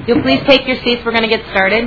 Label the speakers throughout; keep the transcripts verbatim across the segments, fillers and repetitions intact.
Speaker 1: You'll please take your seats. We're going to get started.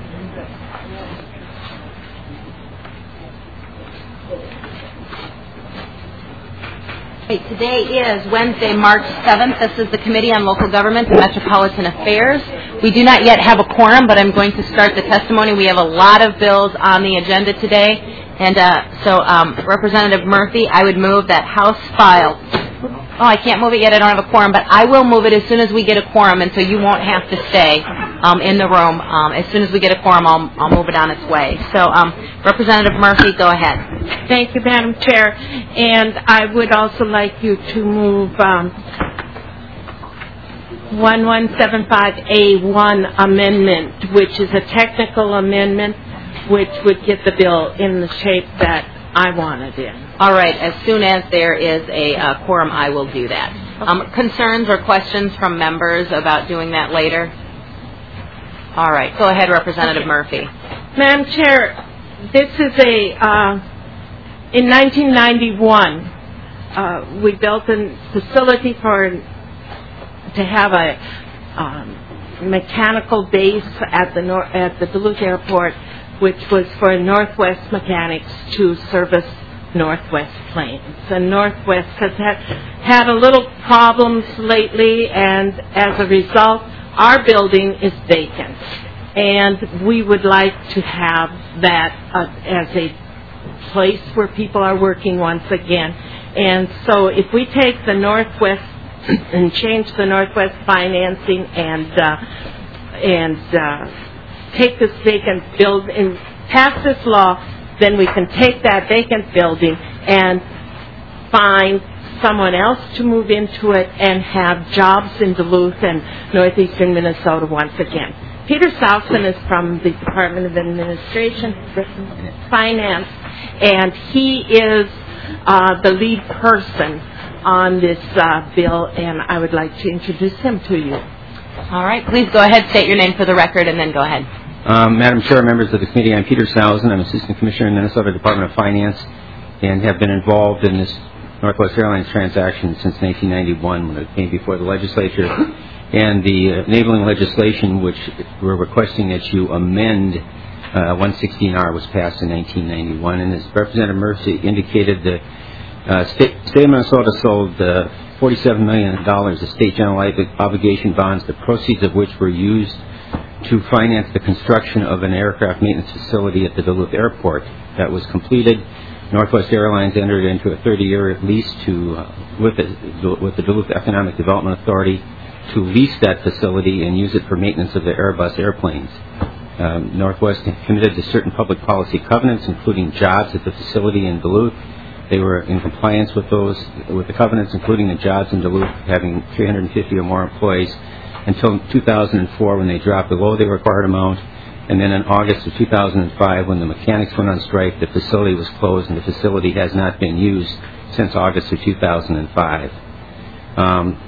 Speaker 1: Okay, today is Wednesday, March seventh. This is the Committee on Local Government and Metropolitan Affairs. We do not yet have a quorum, but I'm going to start the testimony. We have a lot of bills on the agenda today. And uh, so, um, Representative Murphy, I would move that House File. Oh, I can't move it yet. I don't have a quorum, but I will move it as soon as we get a quorum, and so you won't have to stay um, in the room. Um, as soon as we get a quorum, I'll, I'll move it on its way. So, um, Representative Murphy, go ahead.
Speaker 2: Thank you, Madam Chair. And I would also like you to move um, eleven seventy-five A one amendment, which is a technical amendment, which would get the bill in the shape that I want it in.
Speaker 1: All right. As soon as there is a uh, quorum, I will do that. Okay. Um, concerns or questions from members about doing that later? All right. Go ahead, Representative okay. Murphy.
Speaker 2: Madam Chair, this is a, uh, in nineteen ninety-one, uh, we built a facility for, to have a um, mechanical base at the, nor- at the Duluth Airport, which was for Northwest Mechanics to service Northwest planes. And Northwest has had, had a little problems lately, and as a result, our building is vacant. And we would like to have that uh, as a place where people are working once again. And so if we take the Northwest and change the Northwest financing and uh, and uh, take this vacant building and pass this law, then we can take that vacant building and find someone else to move into it and have jobs in Duluth and northeastern Minnesota once again. Peter Southson is from the Department of Administration, Finance, and he is uh, the lead person on this uh, bill, and I would like to introduce him to you.
Speaker 1: All right. Please go ahead, state your name for the record, and then go ahead.
Speaker 3: Um, Madam Chair, members of the committee, I'm Peter Southson. I'm Assistant Commissioner in the Minnesota Department of Finance and have been involved in this Northwest Airlines transaction since nineteen ninety-one when it came before the legislature. And the enabling legislation, which we're requesting that you amend, uh, one sixteen R, was passed in nineteen ninety-one. And as Representative Murphy indicated, the uh, state, state of Minnesota sold uh, forty-seven million dollars of state general obligation bonds, the proceeds of which were used to finance the construction of an aircraft maintenance facility at the Duluth Airport. That was completed. Northwest Airlines entered into a thirty-year lease to uh, with, the, with the Duluth Economic Development Authority to lease that facility and use it for maintenance of the Airbus airplanes. Um, Northwest committed to certain public policy covenants, including jobs at the facility in Duluth. They were in compliance with those, with the covenants, including the jobs in Duluth, having three hundred fifty or more employees, until two thousand four when they dropped below the required amount. And then in August of two thousand five, when the mechanics went on strike, the facility was closed, and the facility has not been used since August of two thousand five. Um,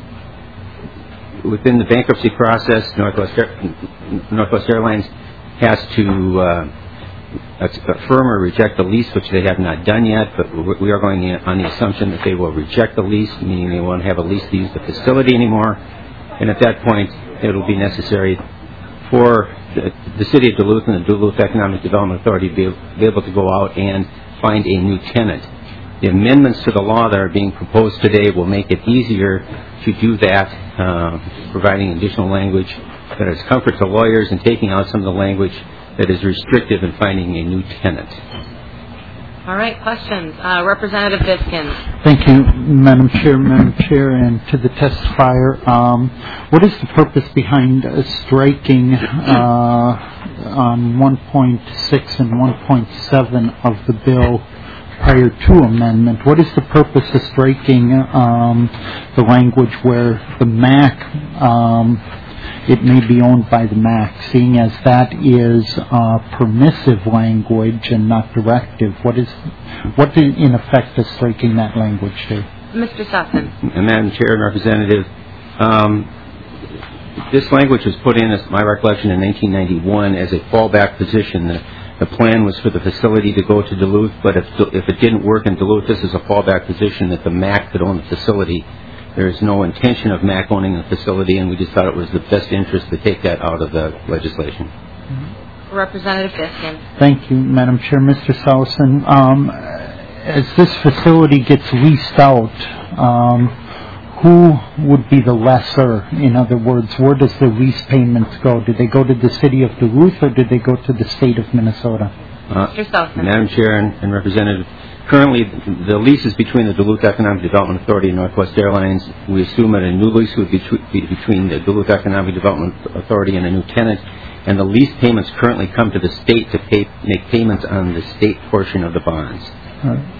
Speaker 3: within the bankruptcy process, Northwest, Air, Northwest Airlines has to uh, affirm or reject the lease, which they have not done yet, but we are going on the assumption that they will reject the lease, meaning they won't have a lease to use the facility anymore. And at that point, it will be necessary for the, the City of Duluth and the Duluth Economic Development Authority to be, be able to go out and find a new tenant. The amendments to the law that are being proposed today will make it easier to do that, uh, providing additional language that is comfort to lawyers and taking out some of the language that is restrictive in finding a new tenant.
Speaker 1: All right, questions. Uh, Representative Biskins.
Speaker 4: Thank you, Madam Chair, Madam Chair, and to the testifier. Um, what is the purpose behind uh, striking uh, on one point six and one point seven of the bill prior to amendment? What is the purpose of striking um, the language where the M A C, um, it may be owned by the M A C, seeing as that is uh, permissive language and not directive? What is, what in, in effect is striking that language to?
Speaker 1: Mister Sutton.
Speaker 3: Madam Chair and Representative, um, this language was put in, as my recollection, in nineteen ninety-one as a fallback position. The, the plan was for the facility to go to Duluth, but if, if it didn't work in Duluth, this is a fallback position that the M A C could own the facility There is no intention of M A C owning the facility, and we just thought it was the best interest to take that out of the legislation.
Speaker 1: Mm-hmm. Representative Biskin.
Speaker 4: Thank you, Madam Chair. Mister Sousen, um, as this facility gets leased out, um, who would be the lessor? In other words, where does the lease payments go? Do they go to the city of Duluth, or do they go to the state of Minnesota?
Speaker 3: Uh,
Speaker 1: Mister Sousen.
Speaker 3: Madam Chair and, and Representative, currently the lease is between the Duluth Economic Development Authority and Northwest Airlines. We assume that a new lease would be, tw- be between the Duluth Economic Development Authority and a new tenant, and the lease payments currently come to the state to pay, make payments on the state portion of the bonds.
Speaker 4: All right.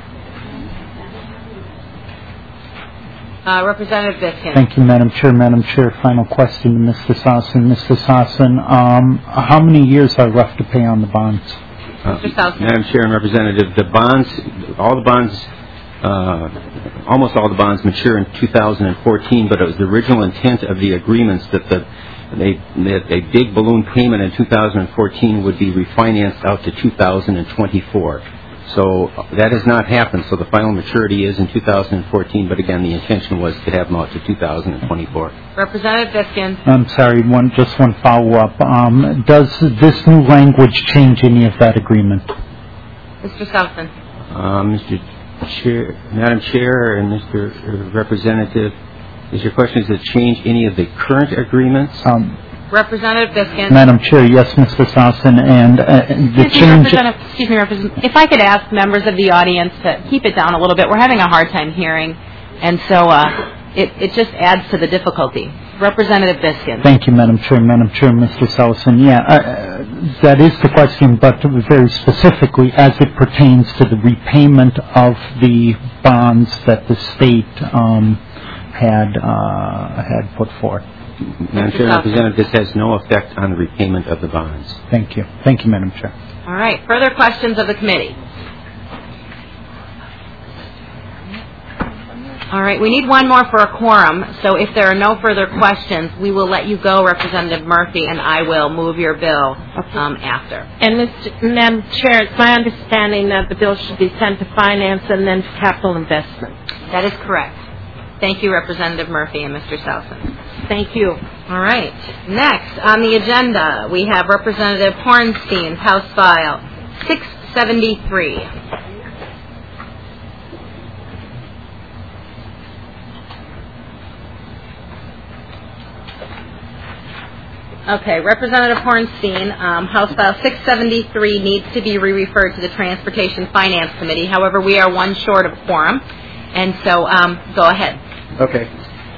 Speaker 1: Uh, Representative Biskin.
Speaker 4: Thank you, Madam Chair. Madam Chair, final question to Mister Sousen. Mister Sousen, um, how many years are left to pay on the bonds?
Speaker 3: Uh, Madam Chair and Representative, the bonds, all the bonds, uh, almost all the bonds mature in two thousand fourteen, but it was the original intent of the agreements that the they, that a big balloon payment in two thousand fourteen would be refinanced out to two thousand twenty-four. So that has not happened, so the final maturity is in two thousand fourteen, but again, the intention was to have them out to two thousand twenty-four.
Speaker 1: Representative Biskin.
Speaker 4: I'm sorry, one, just one follow-up. Um, does this new language change any of that agreement?
Speaker 1: Mister Sousen.
Speaker 3: Uh, Mister Chair, Madam Chair and Mister Representative, is your question, does it change any of the current agreements?
Speaker 4: Um,
Speaker 1: Representative Biskin.
Speaker 4: Madam Chair, yes, Mister Sousen, and uh, the
Speaker 1: Excuse me,
Speaker 4: change...
Speaker 1: Representative, excuse me, Representative, if I could ask members of the audience to keep it down a little bit. We're having a hard time hearing, and so uh, it, it just adds to the difficulty. Representative Biskin.
Speaker 4: Thank you, Madam Chair. Madam Chair, Mister Sousen, yeah, uh, that is the question, but very specifically as it pertains to the repayment of the bonds that the state um, had uh, had put forth.
Speaker 3: Madam Chair, Representative, this has no effect on the repayment of the bonds.
Speaker 4: Thank you. Thank you, Madam Chair.
Speaker 1: All right. Further questions of the committee? All right. We need one more for a quorum. So if there are no further questions, we will let you go, Representative Murphy, and I will move your bill um, after.
Speaker 2: And, Mister Madam Chair, it's my understanding that the bill should be sent to Finance and then to Capital Investment.
Speaker 1: That is correct. Thank you, Representative Murphy and Mister Sousen.
Speaker 2: Thank you.
Speaker 1: All right. Next on the agenda, we have Representative Hornstein's House File six seventy-three. Okay, Representative Hornstein, um, House File six seventy-three needs to be re-referred to the Transportation Finance Committee. However, we are one short of quorum, and so um, go ahead.
Speaker 5: Okay.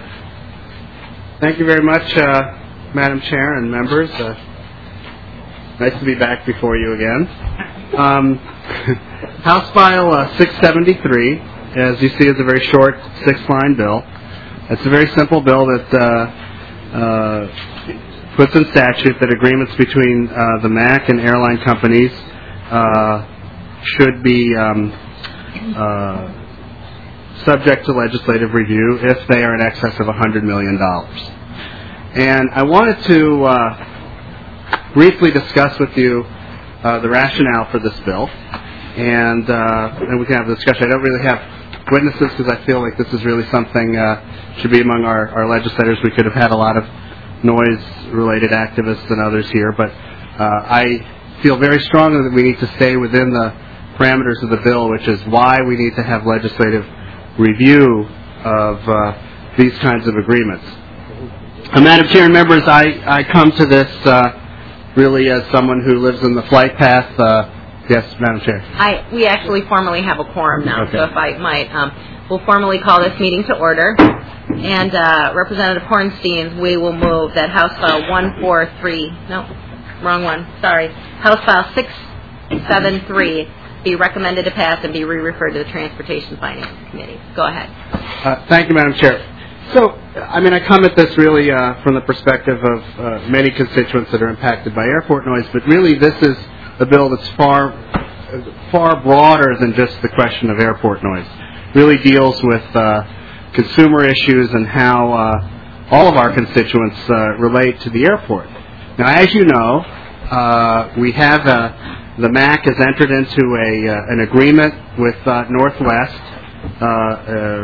Speaker 5: Thank you very much, uh, Madam Chair and members. Uh, nice to be back before you again. Um, House File uh, six seventy-three, as you see, is a very short six-line bill. It's a very simple bill that uh, uh, puts in statute that agreements between uh, the M A C and airline companies uh, should be um, uh, subject to legislative review if they are in excess of one hundred million dollars. And I wanted to uh, briefly discuss with you uh, the rationale for this bill, and, uh, and we can have a discussion. I don't really have witnesses because I feel like this is really something uh, should be among our, our legislators. We could have had a lot of noise-related activists and others here, but uh, I feel very strongly that we need to stay within the parameters of the bill, which is why we need to have legislative review of uh, these kinds of agreements. Uh, Madam Chair and members, I, I come to this uh, really as someone who lives in the flight path. Uh, yes, Madam Chair.
Speaker 1: I, we actually formally have a quorum now,
Speaker 5: Okay.
Speaker 1: so if I might, um, we'll formally call this meeting to order. And uh, Representative Hornstein, we will move that House File one forty-three, no, wrong one, sorry, House File six seventy-three be recommended to pass and be re-referred to the Transportation Finance Committee. Go ahead.
Speaker 5: Uh, thank you, Madam Chair. So, I mean, I come at this really uh, from the perspective of uh, many constituents that are impacted by airport noise, but really this is a bill that's far, far broader than just the question of airport noise. It really deals with uh, consumer issues and how uh, all of our constituents uh, relate to the airport. Now, as you know, uh, we have uh, the M A C has entered into a uh, an agreement with uh, Northwest uh, uh,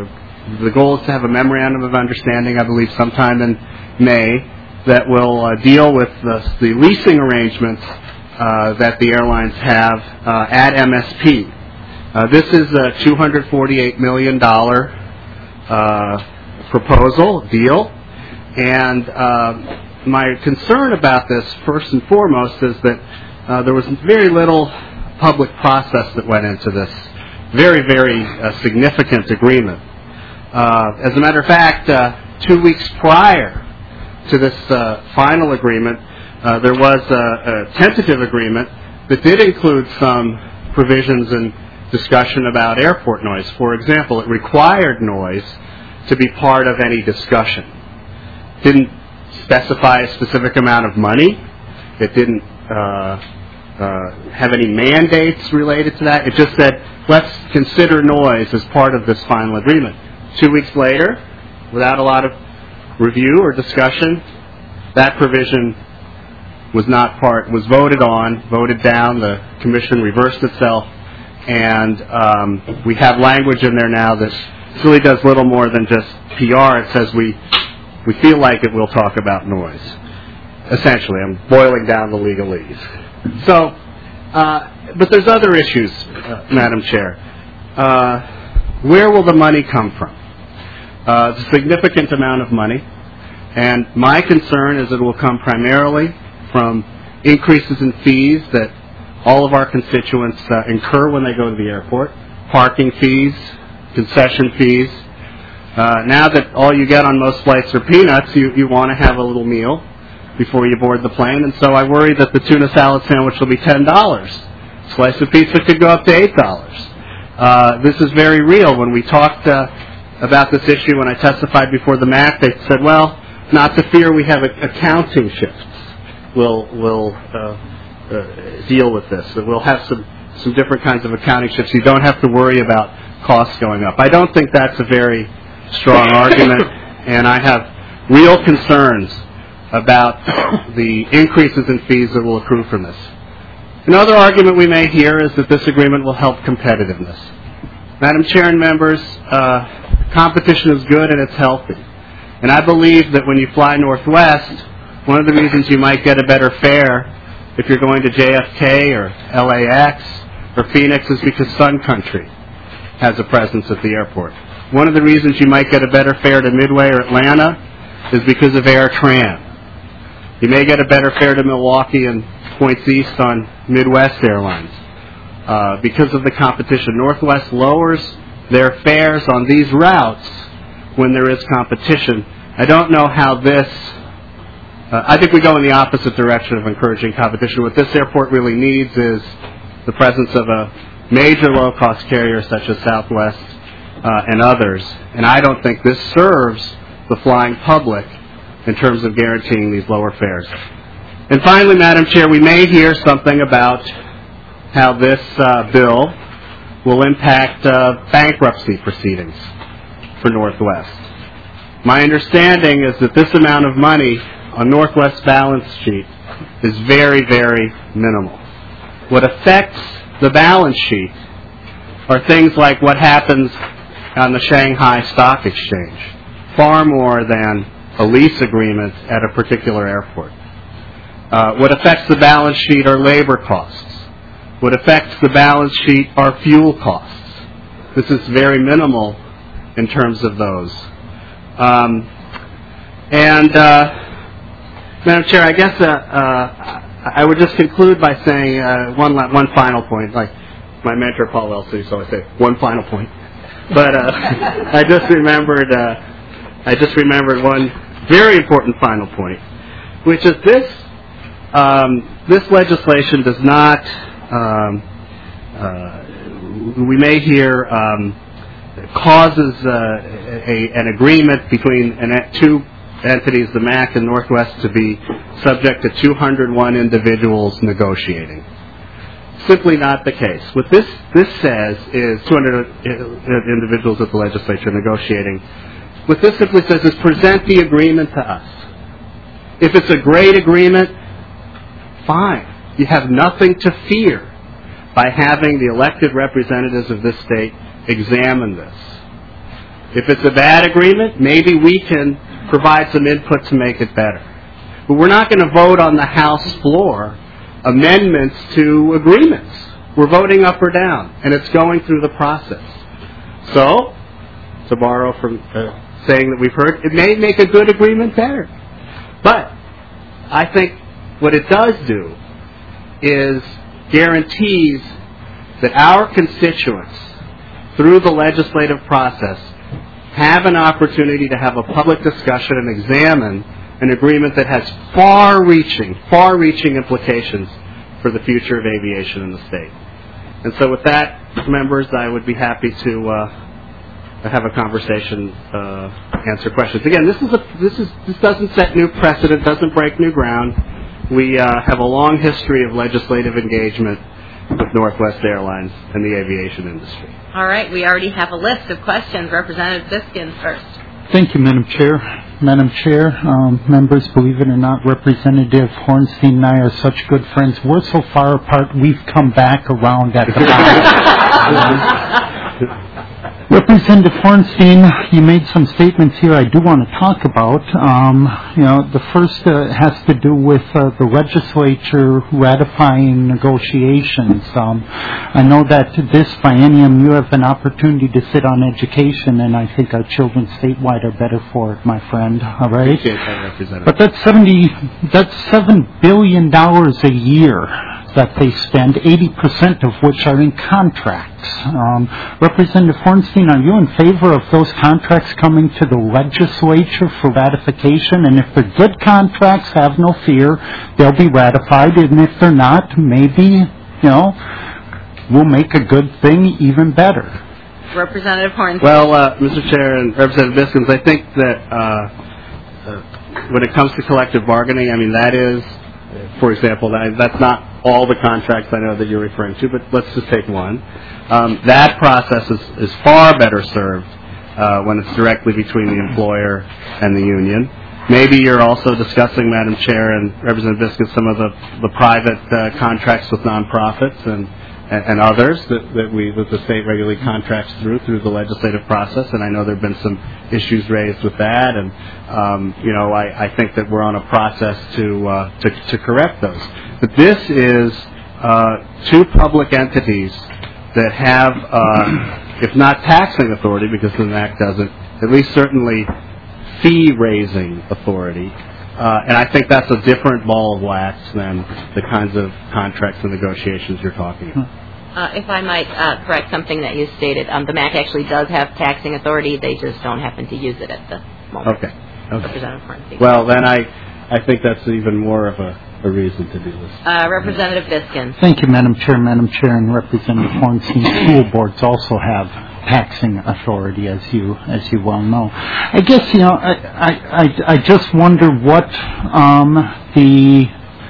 Speaker 5: the goal is to have a memorandum of understanding, I believe, sometime in May, that will uh, deal with the, the leasing arrangements uh, that the airlines have uh, at M S P. Uh, this is a two hundred forty-eight million dollars uh, proposal, deal, and uh, my concern about this, first and foremost, is that uh, there was very little public process that went into this very, very uh, significant agreement. Uh, as a matter of fact, uh, two weeks prior to this uh, final agreement, uh, there was a, a tentative agreement that did include some provisions and discussion about airport noise. For example, it required noise to be part of any discussion. Didn't specify a specific amount of money. It didn't uh, uh, have any mandates related to that. It just said, let's consider noise as part of this final agreement. Two weeks later, without a lot of review or discussion, that provision was not part, was voted on, voted down. The commission reversed itself, and um, we have language in there now that really does little more than just P R. It says we we feel like it will talk about noise. Essentially, I'm boiling down the legalese. So, uh, but there's other issues, uh, Madam Chair. Uh, where will the money come from? Uh, it's a significant amount of money, and my concern is it will come primarily from increases in fees that all of our constituents uh, incur when they go to the airport, parking fees, concession fees. Uh, now that all you get on most flights are peanuts, you, you want to have a little meal before you board the plane, and so I worry that the tuna salad sandwich will be ten dollars. Slice of pizza could go up to eight dollars. Uh, this is very real. When we talked uh, about this issue, when I testified before the M A C, they said, well, not to fear, we have a- accounting shifts. We'll, we'll uh, uh, deal with this. We'll have some, some different kinds of accounting shifts. You don't have to worry about costs going up. I don't think that's a very strong argument, and I have real concerns about the increases in fees that will accrue from this. Another argument we may hear is that this agreement will help competitiveness. Madam Chair and members, uh, competition is good and it's healthy. And I believe that when you fly Northwest, one of the reasons you might get a better fare if you're going to J F K or L A X or Phoenix is because Sun Country has a presence at the airport. One of the reasons you might get a better fare to Midway or Atlanta is because of AirTran. You may get a better fare to Milwaukee and points east on Midwest Airlines. Uh, because of the competition, Northwest lowers their fares on these routes when there is competition. I don't know how this... Uh, I think we go in the opposite direction of encouraging competition. What this airport really needs is the presence of a major low-cost carrier such as Southwest uh, and others. And I don't think this serves the flying public in terms of guaranteeing these lower fares. And finally, Madam Chair, we may hear something about how this uh, bill will impact uh, bankruptcy proceedings for Northwest. My understanding is that this amount of money on Northwest's balance sheet is very, very minimal. What affects the balance sheet are things like what happens on the Shanghai Stock Exchange, far more than a lease agreement at a particular airport. Uh, what affects the balance sheet are labor costs. What affects the balance sheet are fuel costs. This is very minimal in terms of those. Um, and, uh, Madam Chair, I guess uh, uh, I would just conclude by saying uh, one one final point. Like my mentor, Paul Elsey, so I say one final point. But uh, I just remembered, uh, I just remembered one very important final point, which is this: um, this legislation does not. Um, uh, we may hear um, causes uh, a, an agreement between an, two entities, the M A C and Northwest, to be subject to two hundred one individuals negotiating. Simply not the case. What this this says is two hundred individuals at the legislature negotiating. What this simply says is present the agreement to us. If it's a great agreement, fine. You have nothing to fear by having the elected representatives of this state examine this. If it's a bad agreement, maybe we can provide some input to make it better. But we're not going to vote on the House floor amendments to agreements. We're voting up or down, and it's going through the process. So, to borrow from a saying that we've heard, it may make a good agreement better. But I think what it does do is guarantees that our constituents, through the legislative process, have an opportunity to have a public discussion and examine an agreement that has far-reaching, far-reaching implications for the future of aviation in the state. And so with that, members, I would be happy to uh, have a conversation, uh, answer questions. Again, this is a, this is this doesn't set new precedent, doesn't break new ground. We uh, have a long history of legislative engagement with Northwest Airlines and the aviation industry.
Speaker 1: All right, we already have a list of questions. Representative Biskins first.
Speaker 4: Thank you, Madam Chair. Madam Chair, um, members, believe it or not, Representative Hornstein and I are such good friends. We're so far apart, we've come back around at the back. Representative Hornstein, you made some statements here I do want to talk about. Um, you know, the first uh, has to do with uh, the legislature ratifying negotiations. Um, I know that this biennium you have an opportunity to sit on education, and I think our children statewide are better for it, my friend. All right.
Speaker 5: Appreciate that, Representative.
Speaker 4: But that's seventy. That's seven billion dollars a year that they spend, eighty percent of which are in contracts. Um, Representative Hornstein, are you in favor of those contracts coming to the legislature for ratification? And if they're good contracts, have no fear, they'll be ratified. And if they're not, maybe, you know, we'll make a good thing even better.
Speaker 1: Representative Hornstein.
Speaker 5: Well, uh, Mister Chair and Representative Biskins, I think that uh, uh, when it comes to collective bargaining, I mean, that is, for example, that, that's not all the contracts I know that you're referring to, but let's just take one. Um, that process is, is far better served uh, when it's directly between the employer and the union. Maybe you're also discussing, Madam Chair and Representative Biskins, some of the, the private uh, contracts with nonprofits and, and, and others that, that we that the state regularly contracts through through the legislative process, and I know there have been some issues raised with that, and um, you know I, I think that we're on a process to uh, to, to correct those. But this is uh, two public entities that have, uh, if not taxing authority, because the N A C doesn't, at least certainly fee-raising authority. Uh, and I think that's a different ball of wax than the kinds of contracts and negotiations you're talking about.
Speaker 1: Uh, if I might uh, correct something that you stated, um, the M A C actually does have taxing authority. They just don't happen to use it at the moment.
Speaker 5: Okay. okay.
Speaker 1: Representative Hornstein.
Speaker 5: Well, then I, I think that's even more of a, a reason to do this.
Speaker 1: Uh, Representative Biskins.
Speaker 4: Thank you, Madam Chair. Madam Chair and Representative Hornstein, school boards also have taxing authority, as you as you well know. I guess, you know, I I, I, I just wonder what um, the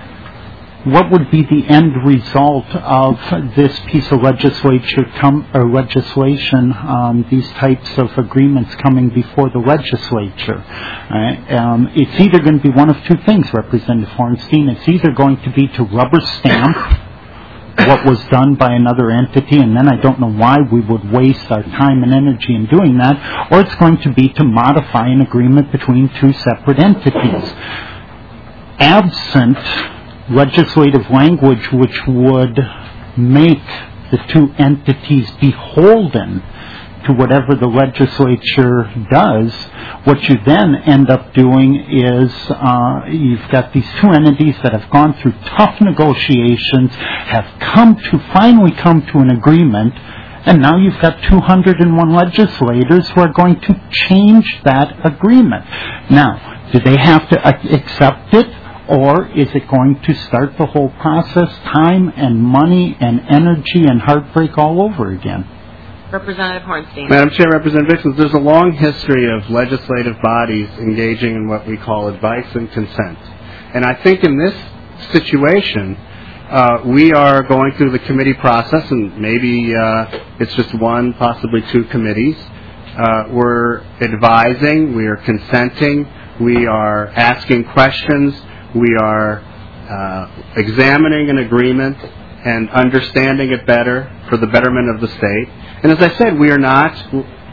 Speaker 4: what would be the end result of this piece of legislature com- or legislation, um, these types of agreements coming before the legislature. Right? Um, it's either going to be one of two things, Representative Hornstein. It's either going to be to rubber stamp what was done by another entity, and then I don't know why we would waste our time and energy in doing that, or it's going to be to modify an agreement between two separate entities. Absent legislative language which would make the two entities beholden to whatever the legislature does, what you then end up doing is uh, you've got these two entities that have gone through tough negotiations, have come to finally come to an agreement, and now you've got two hundred one legislators who are going to change that agreement. Now, do they have to accept it, or is it going to start the whole process, time and money and energy and heartbreak all over again?
Speaker 1: Representative Hornstein.
Speaker 5: Madam Chair, Representative Biskins, there's a long history of legislative bodies engaging in what we call advice and consent. And I think in this situation, uh, we are going through the committee process, and maybe uh, it's just one, possibly two committees. Uh, we're advising, we are consenting, we are asking questions, we are uh, examining an agreement and understanding it better for the betterment of the state. And as I said, we are not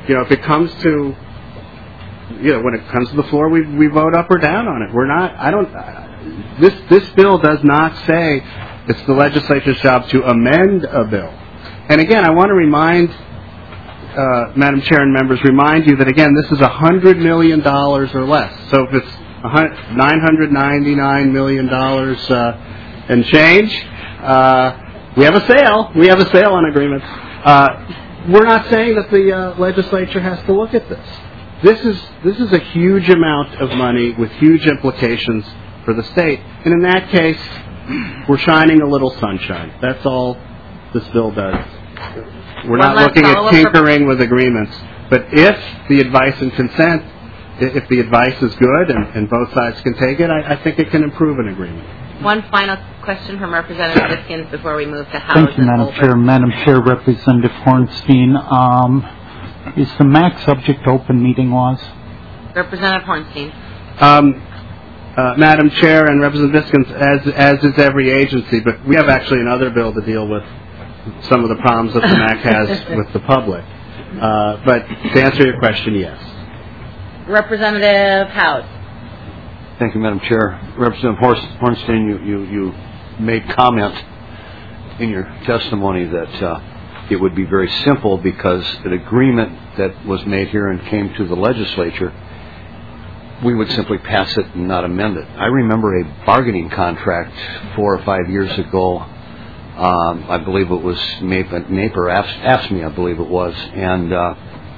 Speaker 5: you know, if it comes to, you know, when it comes to the floor, we we vote up or down on it. We're not. I don't. Uh, this this bill does not say it's the legislature's job to amend a bill. And again, I want to remind, uh, Madam Chair and members, remind you that again, this is a hundred million dollars or less. So if it's nine hundred ninety-nine million dollars uh, and change, uh, we have a sale. We have a sale on agreements. Uh, we're not saying that the uh, legislature has to look at this. This is this is a huge amount of money with huge implications for the state. And in that case, we're shining a little sunshine. That's all this bill does. We're not looking at tinkering with agreements. But if the advice and consent, if the advice is good and, and both sides can take it, I, I think it can improve an agreement.
Speaker 1: One final question from Representative Biskins before we move to House.
Speaker 4: Thank you, Madam Chair. Madam Chair, Representative Hornstein, um, is the M A C subject to open meeting laws?
Speaker 1: Representative Hornstein.
Speaker 5: Um, uh, Madam Chair and Representative Biskins, as as is every agency, but we have actually another bill to deal with some of the problems that the M A C has with the public. Uh, but to answer your question, yes.
Speaker 1: Representative House.
Speaker 6: Thank you, Madam Chair. Representative Hornstein, you, you, you made comment in your testimony that uh, it would be very simple because an agreement that was made here and came to the legislature, we would simply pass it and not amend it. I remember a bargaining contract four or five years ago. Um, I believe it was Napier asked me, I believe it was, and uh,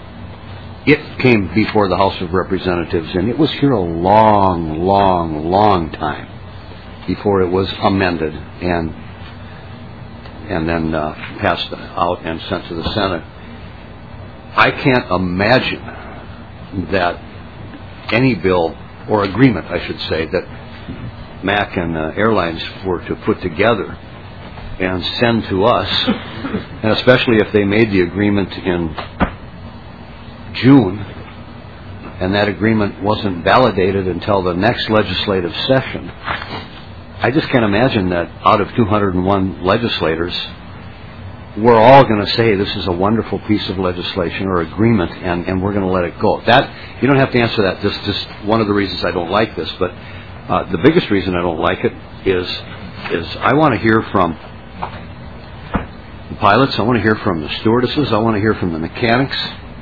Speaker 6: it came before the House of Representatives, and it was here a long, long, long time before it was amended and and then uh, passed out and sent to the Senate. I can't imagine that any bill or agreement, I should say, that M A C and uh, airlines were to put together and send to us, and especially if they made the agreement in June, and that agreement wasn't validated until the next legislative session. I just can't imagine that out of two hundred one legislators, we're all going to say this is a wonderful piece of legislation or agreement, and, and we're going to let it go. That you don't have to answer that. Just, just one of the reasons I don't like this, but uh, the biggest reason I don't like it is is I want to hear from the pilots. I want to hear from the stewardesses. I want to hear from the mechanics.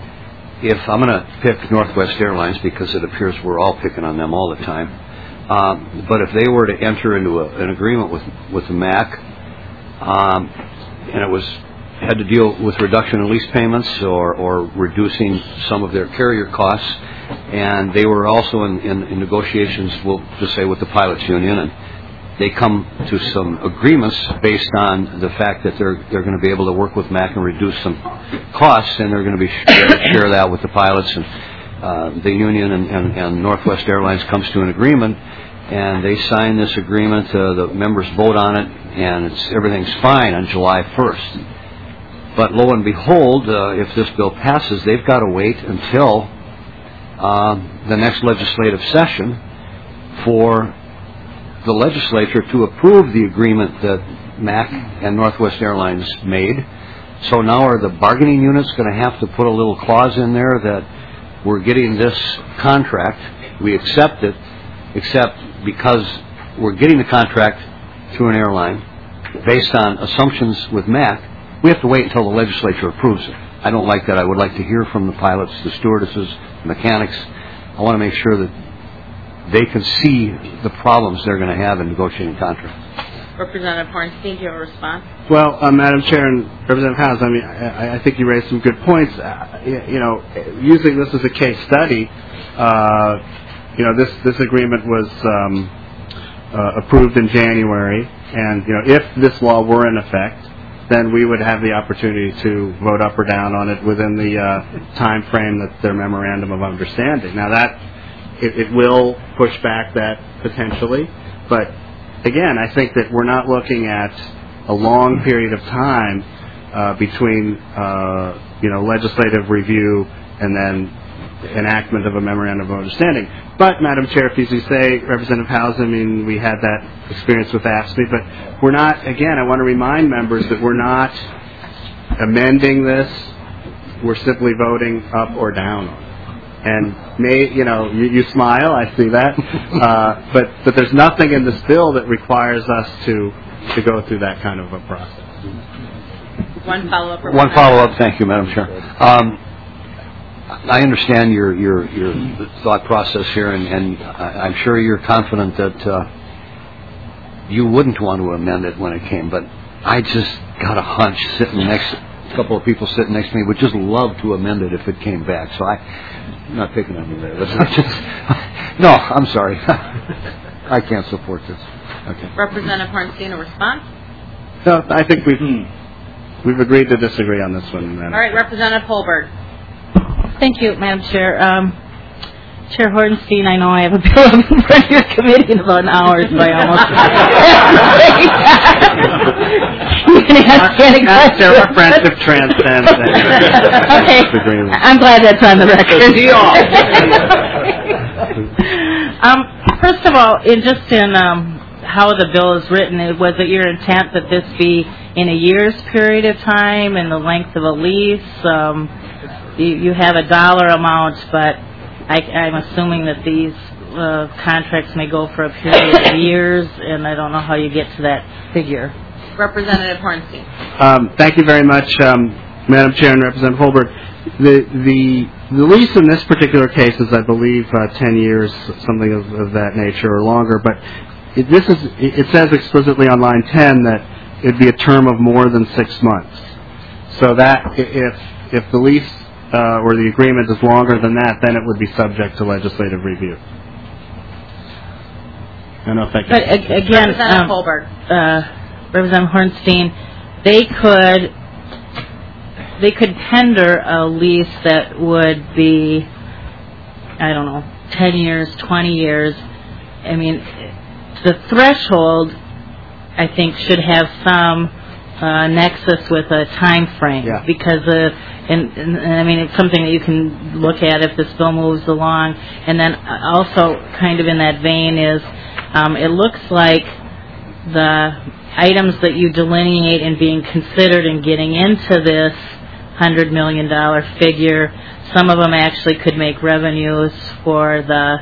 Speaker 6: If I'm going to pick Northwest Airlines because it appears we're all picking on them all the time, um, but if they were to enter into a, an agreement with with the M A C, um, and it was had to deal with reduction in lease payments or, or reducing some of their carrier costs, and they were also in, in, in negotiations, we'll just say, with the pilots union, and they come to some agreements based on the fact that they're they're going to be able to work with M A C and reduce some costs, and they're going to be able to share that with the pilots. And uh, the union and, and, and Northwest Airlines comes to an agreement, and they sign this agreement. Uh, the members vote on it, and it's, everything's fine on July first. But lo and behold, uh, if this bill passes, they've got to wait until uh, the next legislative session for the legislature to approve the agreement that M A C and Northwest Airlines made. So now are the bargaining units going to have to put a little clause in there that we're getting this contract, we accept it, except because we're getting the contract through an airline based on assumptions with M A C, we have to wait until the legislature approves it. I don't like that. I would like to hear from the pilots, the stewardesses, the mechanics. I want to make sure that they can see the problems they're going to have in negotiating contracts.
Speaker 1: Representative Hornstein, do you have a response?
Speaker 5: Well, uh, Madam Chair and Representative House, I mean, I, I think you raised some good points. Uh, you know, using this as a case study, uh, you know, this this agreement was um, uh, approved in January, and you know, if this law were in effect, then we would have the opportunity to vote up or down on it within the uh, time frame that their memorandum of understanding. Now that It, it will push back that potentially, but again, I think that we're not looking at a long period of time uh, between uh, you know legislative review and then enactment of a memorandum of understanding. But, Madam Chair, if you say, Representative House, I mean, we had that experience with A F S C M E, but we're not. Again, I want to remind members that we're not amending this. we're simply voting up or down on it. And may you know you, you smile, I see that, uh, but but there's nothing in this bill that requires us to to go through that kind of a process.
Speaker 1: One follow-up.
Speaker 6: One follow-up. Thank you, Madam Chair. Um, I understand your your your thought process here, and, and I'm sure you're confident that uh, you wouldn't want to amend it when it came. But I just got a hunch sitting next, a couple of people sitting next to me would just love to amend it if it came back. So I. I'm not picking on you there. That's not just, no, I'm sorry. I can't support this. Okay.
Speaker 1: Representative Hornstein, a response?
Speaker 5: No, I think we've we've agreed to disagree on this one, Madam.
Speaker 1: All right, Representative Holberg.
Speaker 7: Thank you, Madam Chair. Um, Chair Hornstein, I know I have a bill up in front of your committee in about an hour, so I almost. You can ask any question.
Speaker 5: Sarah Friendship transcends.
Speaker 7: Okay, I'm glad that's on the record. um, first of all, in just in um, how the bill is written, was it your intent that this be in a year's period of time and the length of a lease? Um, you, you have a dollar amount, but I, I'm assuming that these uh, contracts may go for a period of years, and I don't know how you get to that figure.
Speaker 1: Representative Hornstein.
Speaker 5: Um, thank you very much, um, Madam Chair and Representative Holberg. The, the the lease in this particular case is, I believe, uh, ten years, something of, of that nature or longer. But it, this is it says explicitly on line ten that it'd be a term of more than six months. So that if if the lease uh, or the agreement is longer than that, then it would be subject to legislative review. I don't know if that.
Speaker 7: But a- again,
Speaker 1: Representative
Speaker 7: um,
Speaker 1: Holberg.
Speaker 7: Uh, Representative Hornstein, they could they could tender a lease that would be, I don't know, ten years, twenty years. I mean, the threshold, I think, should have some uh, nexus with a time frame,
Speaker 5: yeah.
Speaker 7: because uh, and, and, and I mean it's something that you can look at if this bill moves along. And then also, kind of in that vein, is um, it looks like the items that you delineate in being considered in getting into this one hundred million dollars figure, some of them actually could make revenues for the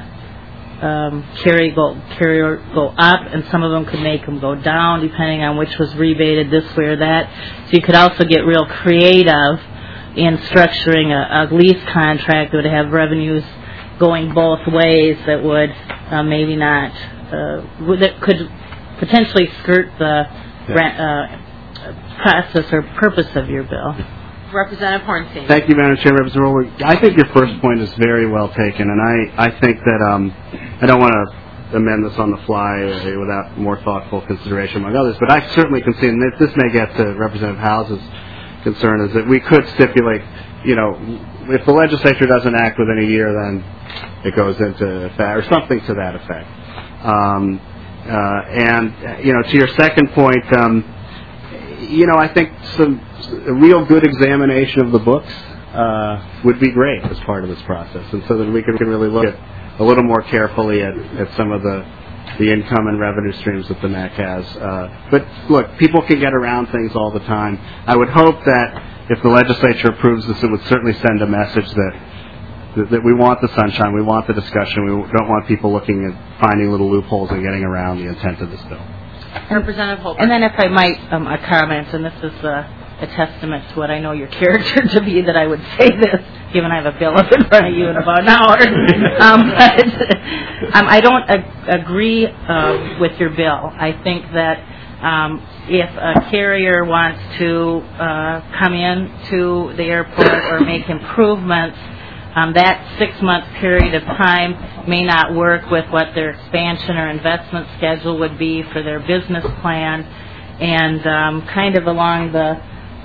Speaker 7: um, carry go carry go up, and some of them could make them go down, depending on which was rebated this way or that. So you could also get real creative in structuring a, a lease contract that would have revenues going both ways that would uh, maybe not, uh, that could potentially skirt the uh, process or purpose of your bill.
Speaker 1: Representative Hornstein.
Speaker 5: Thank you, Madam Chair. Representative Holberg. I think your first point is very well taken, and I, I think that um, I don't want to amend this on the fly uh, without more thoughtful consideration among others, but I certainly can see, and this may get to Representative House's concern, is that we could stipulate, you know, if the legislature doesn't act within a year, then it goes into effect, or something to that effect. Um, uh, and, uh, you know, to your second point, um, you know, I think some a real good examination of the books uh, would be great as part of this process, and so that we can really look at a little more carefully at, at some of the the income and revenue streams that the M A C has. Uh, but look, people can get around things all the time. I would hope that if the legislature approves this, it would certainly send a message that that, that we want the sunshine, we want the discussion, we don't want people looking at finding little loopholes and getting around the intent of this bill.
Speaker 1: Representative Holberg.
Speaker 7: And then if I might, um, a comment, and this is uh, a testament to what I know your character to be, that I would say this, given I have a bill up in front of you in about an hour. um, but um, I don't ag- agree uh, with your bill. I think that um, if a carrier wants to uh, come in to the airport or make improvements, Um, that six-month period of time may not work with what their expansion or investment schedule would be for their business plan. And um, kind of along the uh,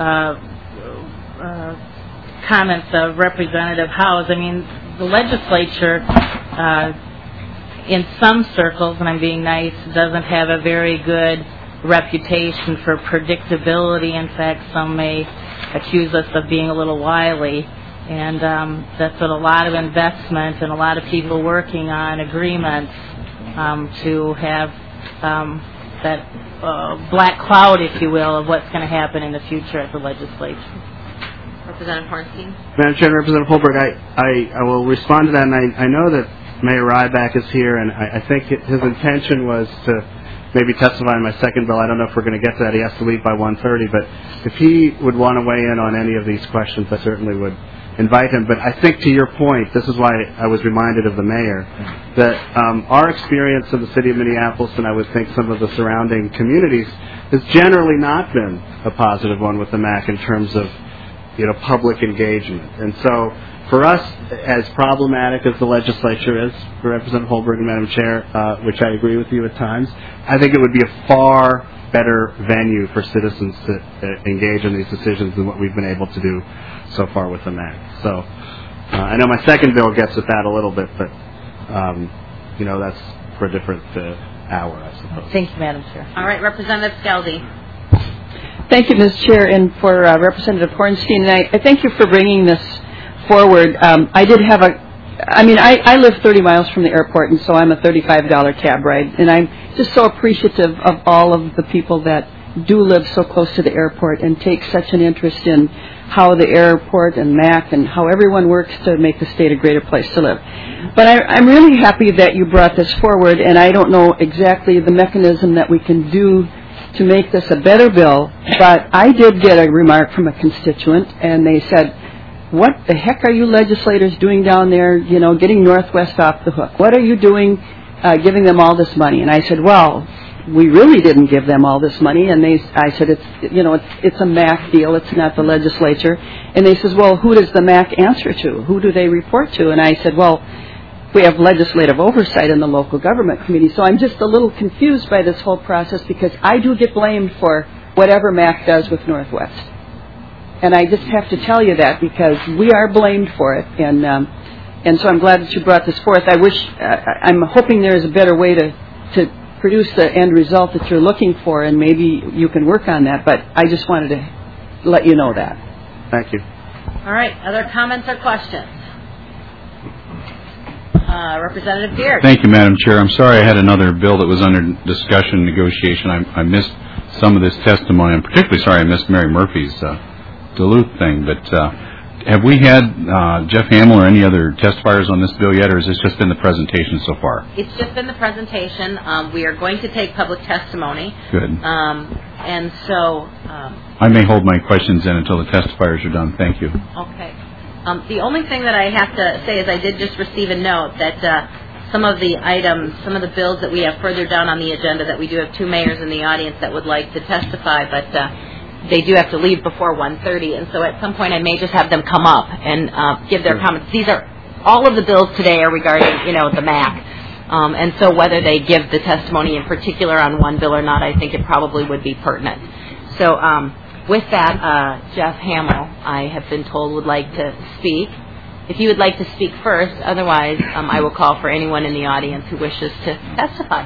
Speaker 7: uh, comments of Representative Howes, I mean, the legislature, uh, in some circles, and I'm being nice, doesn't have a very good reputation for predictability. In fact, some may accuse us of being a little wily. And um, that's what a lot of investment and a lot of people working on agreements um, to have um, that uh, black cloud, if you will, of what's going to happen in the future at the legislature.
Speaker 1: Representative Hornstein.
Speaker 5: Madam Chair and Representative Holberg, I, I, I will respond to that, and I, I know that Mayor Ryback is here, and I, I think his intention was to maybe testify on my second bill. I don't know if we're going to get to that. He has to leave by one thirty, but if he would want to weigh in on any of these questions, I certainly would invite him. But I think to your point, this is why I was reminded of the mayor, that um, our experience in the city of Minneapolis, and I would think some of the surrounding communities, has generally not been a positive one with the M A C in terms of, you know, public engagement. And so for us, as problematic as the legislature is, for Representative Holberg and Madam Chair, uh, which I agree with you at times, I think it would be a far better venue for citizens to uh, engage in these decisions than what we've been able to do so far with the M A C. So uh, I know my second bill gets at that a little bit, but, um, you know, that's for a different uh, hour, I suppose.
Speaker 7: Thank you, Madam Chair.
Speaker 1: All right, Representative Scalzi.
Speaker 8: Thank you, Miz Chair, and for uh, Representative Hornstein. And I, I thank you for bringing this forward. Um, I did have a, I mean, I, I live thirty miles from the airport, and so I'm a thirty-five dollar cab ride. And I'm just so appreciative of all of the people that do live so close to the airport and take such an interest in how the airport and M A C and how everyone works to make the state a greater place to live. But I, I'm really happy that you brought this forward, and I don't know exactly the mechanism that we can do to make this a better bill, but I did get a remark from a constituent, and they said, what the heck are you legislators doing down there, you know, getting Northwest off the hook? What are you doing uh, giving them all this money? And I said, well, we really didn't give them all this money. And they, I said, it's, you know, it's, it's a M A C deal. It's not the legislature. And they says, well, who does the M A C answer to? Who do they report to? And I said, well, we have legislative oversight in the local government committee. So I'm just a little confused by this whole process because I do get blamed for whatever M A C does with Northwest. And I just have to tell you that because we are blamed for it. And um, and so I'm glad that you brought this forth. I wish, uh, I'm hoping there is a better way to, to produce the end result that you're looking for, and maybe you can work on that. But I just wanted to let you know that.
Speaker 5: Thank you.
Speaker 1: All right, other comments or questions? Uh, Representative Beard.
Speaker 9: Thank you, Madam Chair. I'm sorry I had another bill that was under discussion, negotiation. I, I missed some of this testimony. I'm particularly sorry I missed Mary Murphy's uh, Duluth thing. But uh, have we had uh, Jeff Hamill or any other testifiers on this bill yet, or has this just been the presentation so far?
Speaker 1: It's just been the presentation. Um, we are going to take public testimony.
Speaker 9: Good.
Speaker 1: Um, and so... Um,
Speaker 9: I may hold my questions in until the testifiers are done. Thank you.
Speaker 1: Okay. Um, the only thing that I have to say is I did just receive a note that uh, some of the items, some of the bills that we have further down on the agenda, that we do have two mayors in the audience that would like to testify, but uh, they do have to leave before one thirty, and so at some point I may just have them come up and uh, give their comments. These are, all of the bills today are regarding, you know, the M A C, um, and so whether they give the testimony in particular on one bill or not, I think it probably would be pertinent. So, um, with that, uh, Jeff Hamill, I have been told, would like to speak. If you would like to speak first, otherwise um, I will call for anyone in the audience who wishes to testify.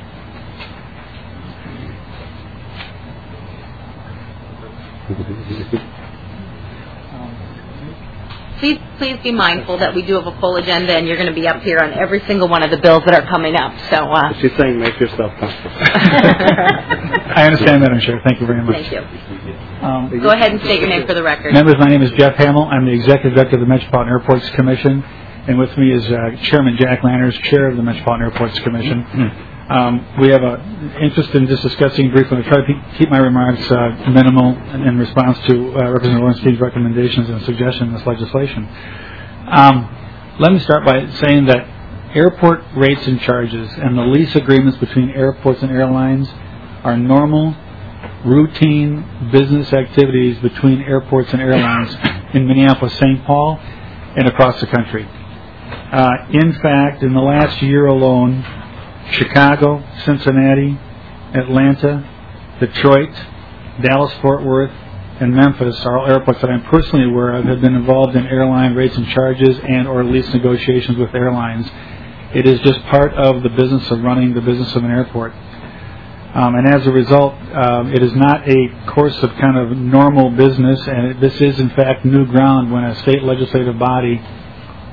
Speaker 1: Please, please be mindful that we do have a full agenda, and you're going to be up here on every single one of the bills that are coming up. So, uh,
Speaker 5: she's saying, make yourself comfortable.
Speaker 10: I understand, Madam Chair. Thank you very much.
Speaker 1: Thank you.
Speaker 10: Um,
Speaker 1: Go ahead and state your name for the record.
Speaker 10: Members, my name is Jeff Hamill. I'm the Executive Director of the Metropolitan Airports Commission, and with me is uh, Chairman Jack Landers, Chair of the Metropolitan Airports Commission. Um, we have an interest in just discussing briefly. I'll try to pe- keep my remarks uh, minimal in, in response to uh, Representative Ornstein's recommendations and suggestions in this legislation. Um, let me start by saying that airport rates and charges and the lease agreements between airports and airlines are normal, routine business activities between airports and airlines in Minneapolis, Saint Paul, and across the country. Uh, in fact, in the last year alone, Chicago, Cincinnati, Atlanta, Detroit, Dallas-Fort Worth, and Memphis are all airports that I'm personally aware of have been involved in airline rates and charges and or lease negotiations with airlines. It is just part of the business of running the business of an airport. Um, and as a result, um, it is not a course of kind of normal business, and it, this is, in fact, new ground when a state legislative body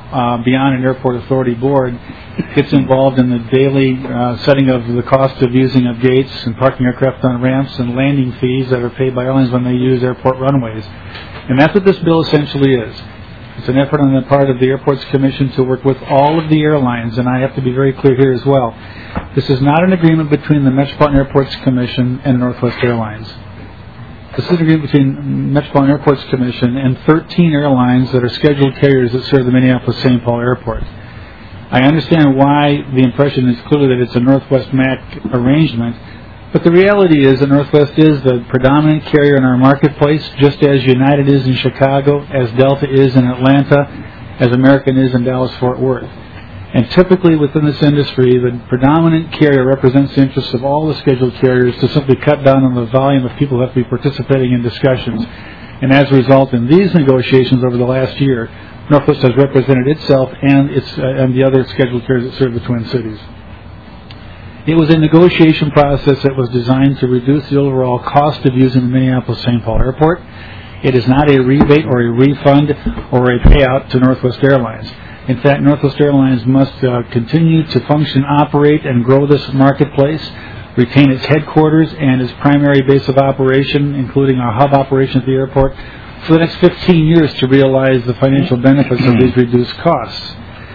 Speaker 10: uh, beyond an airport authority board, gets involved in the daily uh, setting of the cost of using of gates and parking aircraft on ramps and landing fees that are paid by airlines when they use airport runways. And that's what this bill essentially is. It's an effort on the part of the Airports Commission to work with all of the airlines, and I have to be very clear here as well. This is not an agreement between the Metropolitan Airports Commission and Northwest Airlines. This is an agreement between Metropolitan Airports Commission and thirteen airlines that are scheduled carriers that serve the Minneapolis-Saint Paul Airport. I understand why the impression is clearly that it's a Northwest M A C arrangement, but the reality is that Northwest is the predominant carrier in our marketplace, just as United is in Chicago, as Delta is in Atlanta, as American is in Dallas-Fort Worth. And typically within this industry, the predominant carrier represents the interests of all the scheduled carriers to simply cut down on the volume of people who have to be participating in discussions. And as a result, in these negotiations over the last year, Northwest has represented itself and its uh, and the other scheduled carriers that serve the Twin Cities. It was a negotiation process that was designed to reduce the overall cost of using the Minneapolis-Saint Paul Airport. It is not a rebate or a refund or a payout to Northwest Airlines. In fact, Northwest Airlines must uh, continue to function, operate, and grow this marketplace, retain its headquarters and its primary base of operation, including our hub operation at the airport, for the next fifteen years to realize the financial benefits of these reduced costs.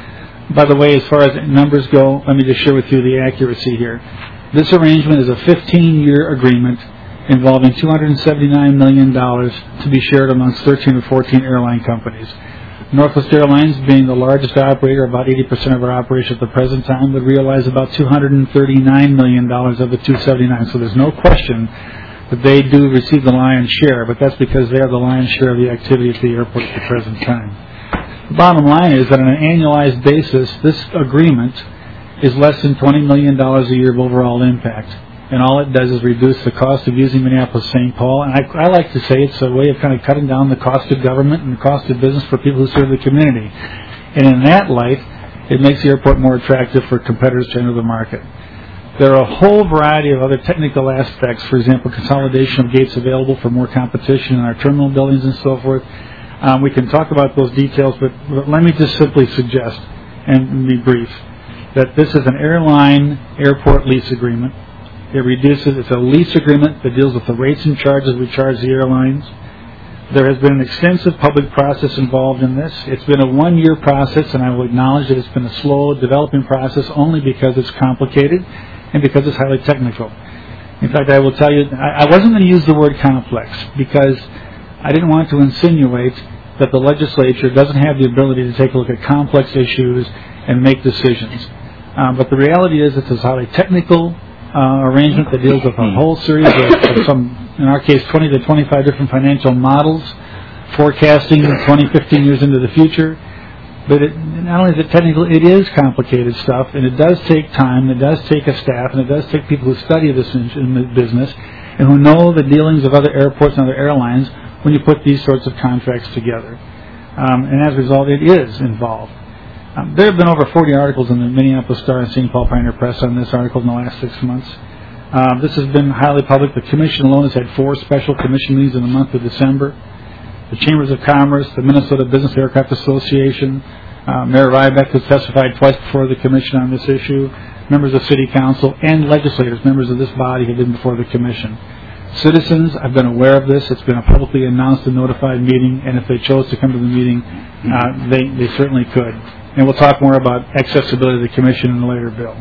Speaker 10: By the way, as far as numbers go, let me just share with you the accuracy here. This arrangement is a fifteen-year agreement involving two hundred seventy-nine million dollars to be shared amongst thirteen or fourteen airline companies. Northwest Airlines, being the largest operator, about eighty percent of our operation at the present time, would realize about two hundred thirty-nine million dollars of the two hundred seventy-nine. So there's no question that they do receive the lion's share, but that's because they are the lion's share of the activity at the airport at the present time. The bottom line is that on an annualized basis, this agreement is less than twenty million dollars a year of overall impact. And all it does is reduce the cost of using Minneapolis-Saint Paul. And I, I like to say it's a way of kind of cutting down the cost of government and the cost of business for people who serve the community. And in that light, it makes the airport more attractive for competitors to enter the market. There are a whole variety of other technical aspects, for example, consolidation of gates available for more competition in our terminal buildings and so forth. Um, we can talk about those details, but, but let me just simply suggest, and be brief, that this is an airline airport lease agreement. It reduces, it's a lease agreement that deals with the rates and charges we charge the airlines. There has been an extensive public process involved in this. It's been a one-year process, and I will acknowledge that it's been a slow developing process only because it's complicated and because it's highly technical. In fact, I will tell you, I, I wasn't going to use the word complex because I didn't want to insinuate that the legislature doesn't have the ability to take a look at complex issues and make decisions. Um, but the reality is it's a highly technical Uh, arrangement that deals with a whole series of, of some, in our case, twenty to twenty-five different financial models, forecasting twenty, fifteen years into the future. But it, not only is it technical, it is complicated stuff, and it does take time, it does take a staff, and it does take people who study this in, in the business and who know the dealings of other airports and other airlines when you put these sorts of contracts together. Um, and as a result, it is involved. Um, there have been over forty articles in the Minneapolis Star and Saint Paul Pioneer Press on this article in the last six months. Uh, this has been highly public. The Commission alone has had four special commission meetings in the month of December. The Chambers of Commerce, the Minnesota Business Aircraft Association, uh, Mayor Rybeck has testified twice before the Commission on this issue. Members of City Council and legislators, members of this body, have been before the Commission. Citizens, I've been aware of this. It's been a publicly announced and notified meeting, and if they chose to come to the meeting, uh, they, they certainly could. And we'll talk more about accessibility of the Commission in a later bill.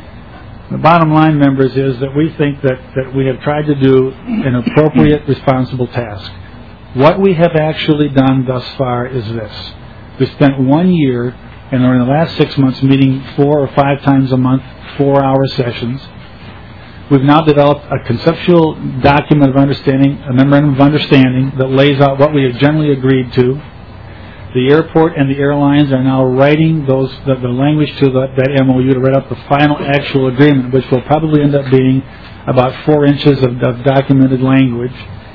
Speaker 10: The bottom line, members, is that we think that, that we have tried to do an appropriate, responsible task. What we have actually done thus far is this. We spent one year, and in the last six months, meeting four or five times a month, four-hour sessions. We've now developed a conceptual document of understanding, a memorandum of understanding that lays out what we have generally agreed to. The airport and the airlines are now writing those the, the language to the, that M O U to write up the final actual agreement, which will probably end up being about four inches of, of documented language.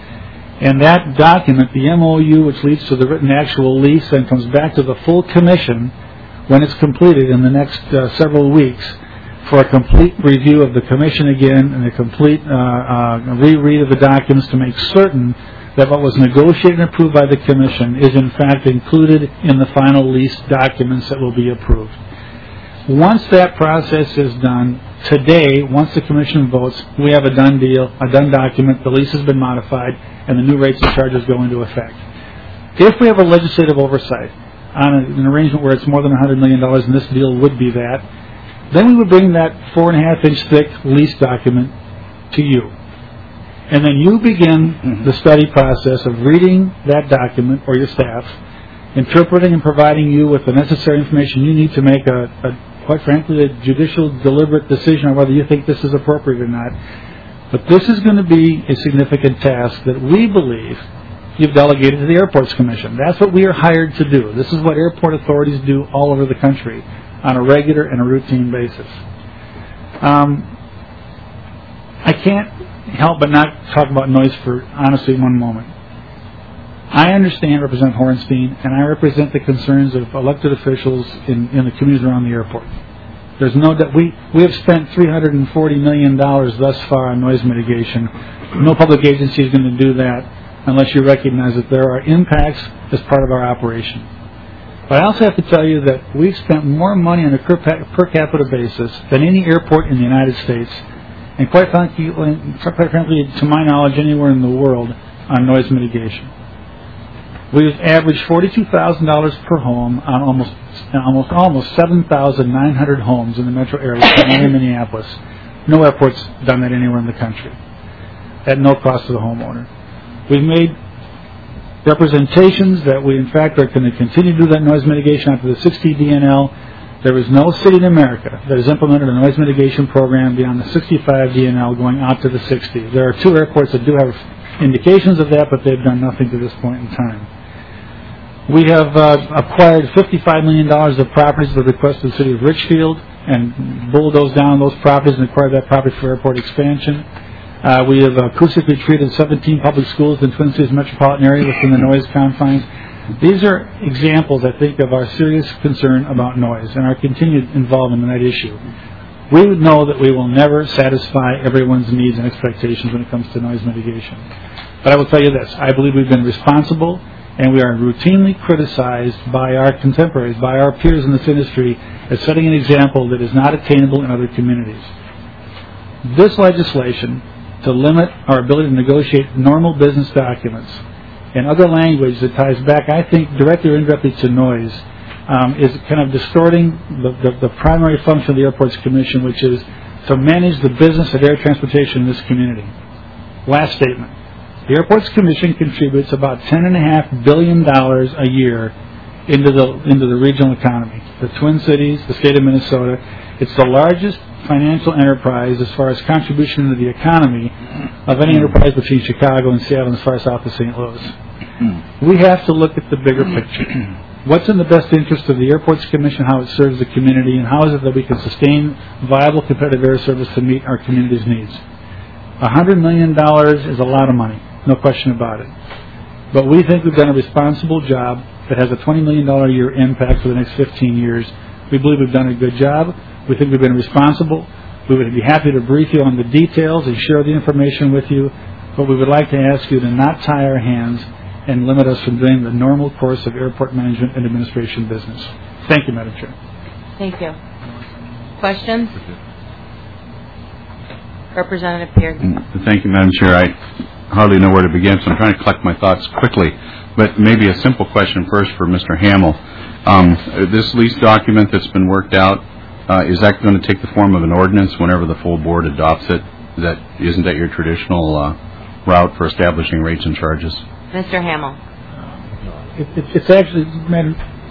Speaker 10: And that document, the M O U, which leads to the written actual lease, then comes back to the full Commission when it's completed in the next uh, several weeks for a complete review of the Commission again and a complete uh, uh, reread of the documents to make certain that what was negotiated and approved by the Commission is in fact included in the final lease documents that will be approved. Once that process is done, today, once the Commission votes, we have a done deal, a done document, the lease has been modified, and the new rates and charges go into effect. If we have a legislative oversight on an arrangement where it's more than one hundred million dollars, and this deal would be that, then we would bring that four and a half inch thick lease document to you. And then you begin mm-hmm. the study process of reading that document, or your staff, interpreting and providing you with the necessary information you need to make a, a quite frankly, a judicial, deliberate decision on whether you think this is appropriate or not. But this is going to be a significant task that we believe you've delegated to the Airports Commission. That's what we are hired to do. This is what airport authorities do all over the country on a regular and a routine basis. Um, I can't help but not talk about noise for, honestly, one moment. I understand, Representative Horenstein, and I represent the concerns of elected officials in, in the communities around the airport. There's no doubt. We, we have spent three hundred forty million dollars thus far on noise mitigation. No public agency is going to do that unless you recognize that there are impacts as part of our operation. But I also have to tell you that we've spent more money on a per, per capita basis than any airport in the United States, and quite frankly, quite frankly, to my knowledge, anywhere in the world on noise mitigation. We've averaged forty-two thousand dollars per home on almost almost almost seven thousand nine hundred homes in the metro area, only in Minneapolis. No airport's done that anywhere in the country at no cost to the homeowner. We've made representations that we, in fact, are going to continue to do that noise mitigation after the sixty D N L. There is no city in America that has implemented a noise mitigation program beyond the sixty-five D N L going out to the sixty. There are two airports that do have indications of that, but they've done nothing to this point in time. We have uh, acquired fifty-five million dollars of properties at the request of the city of Richfield and bulldozed down those properties and acquired that property for airport expansion. Uh, we have acoustically treated seventeen public schools in the Twin Cities metropolitan area within the noise confines. These are examples, I think, of our serious concern about noise and our continued involvement in that issue. We would know that we will never satisfy everyone's needs and expectations when it comes to noise mitigation. But I will tell you this, I believe we've been responsible, and we are routinely criticized by our contemporaries, by our peers in this industry, as setting an example that is not attainable in other communities. This legislation, to limit our ability to negotiate normal business documents and other language that ties back, I think, directly or indirectly to noise, um, is kind of distorting the, the, the primary function of the Airports Commission, which is to manage the business of air transportation in this community. Last statement. The Airports Commission contributes about ten point five billion dollars a year into the into the regional economy. The Twin Cities, the state of Minnesota, it's the largest financial enterprise as far as contribution to the economy of any enterprise between Chicago and Seattle and as far south as Saint Louis. We have to look at the bigger picture. What's in the best interest of the Airports Commission, how it serves the community, and how is it that we can sustain viable competitive air service to meet our community's needs? one hundred million dollars is a lot of money, no question about it. But we think we've done a responsible job that has a twenty million dollars a year impact for the next fifteen years. We believe we've done a good job. We think we've been responsible. We would be happy to brief you on the details and share the information with you, but we would like to ask you to not tie our hands and limit us from doing the normal course of airport management and administration business. Thank you, Madam Chair.
Speaker 1: Thank you. Questions? Representative Pearce.
Speaker 9: Thank you, Madam Chair. I hardly know where to begin, so I'm trying to collect my thoughts quickly. But maybe a simple question first for Mister Hamill. Um, this lease document that's been worked out, uh, is that going to take the form of an ordinance whenever the full board adopts it? That isn't that your traditional uh, route for establishing rates and charges?
Speaker 1: Mister Hamill.
Speaker 10: It, it, it's actually, Madam.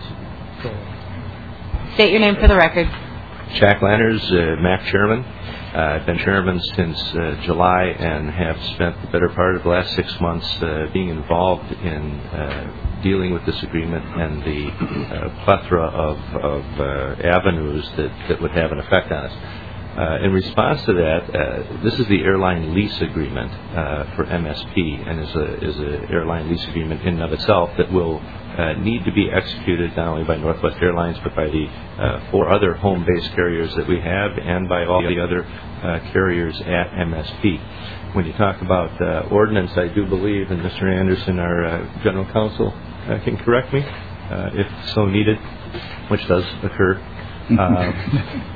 Speaker 1: State your name for the record.
Speaker 11: Jack Lanners, uh, M A C chairman. Uh, I've been chairman since uh, July and have spent the better part of the last six months uh, being involved in uh, dealing with this agreement and the uh, plethora of, of uh, avenues that, that would have an effect on us. Uh, in response to that, uh, this is the airline lease agreement uh, for M S P, and is a is an airline lease agreement in and of itself that will uh, need to be executed not only by Northwest Airlines but by the uh, four other home-based carriers that we have and by all the other uh, carriers at M S P. When you talk about uh, ordinance, I do believe, and Mister Anderson, our uh, general counsel, uh, can correct me uh, if so needed, which does occur. Um,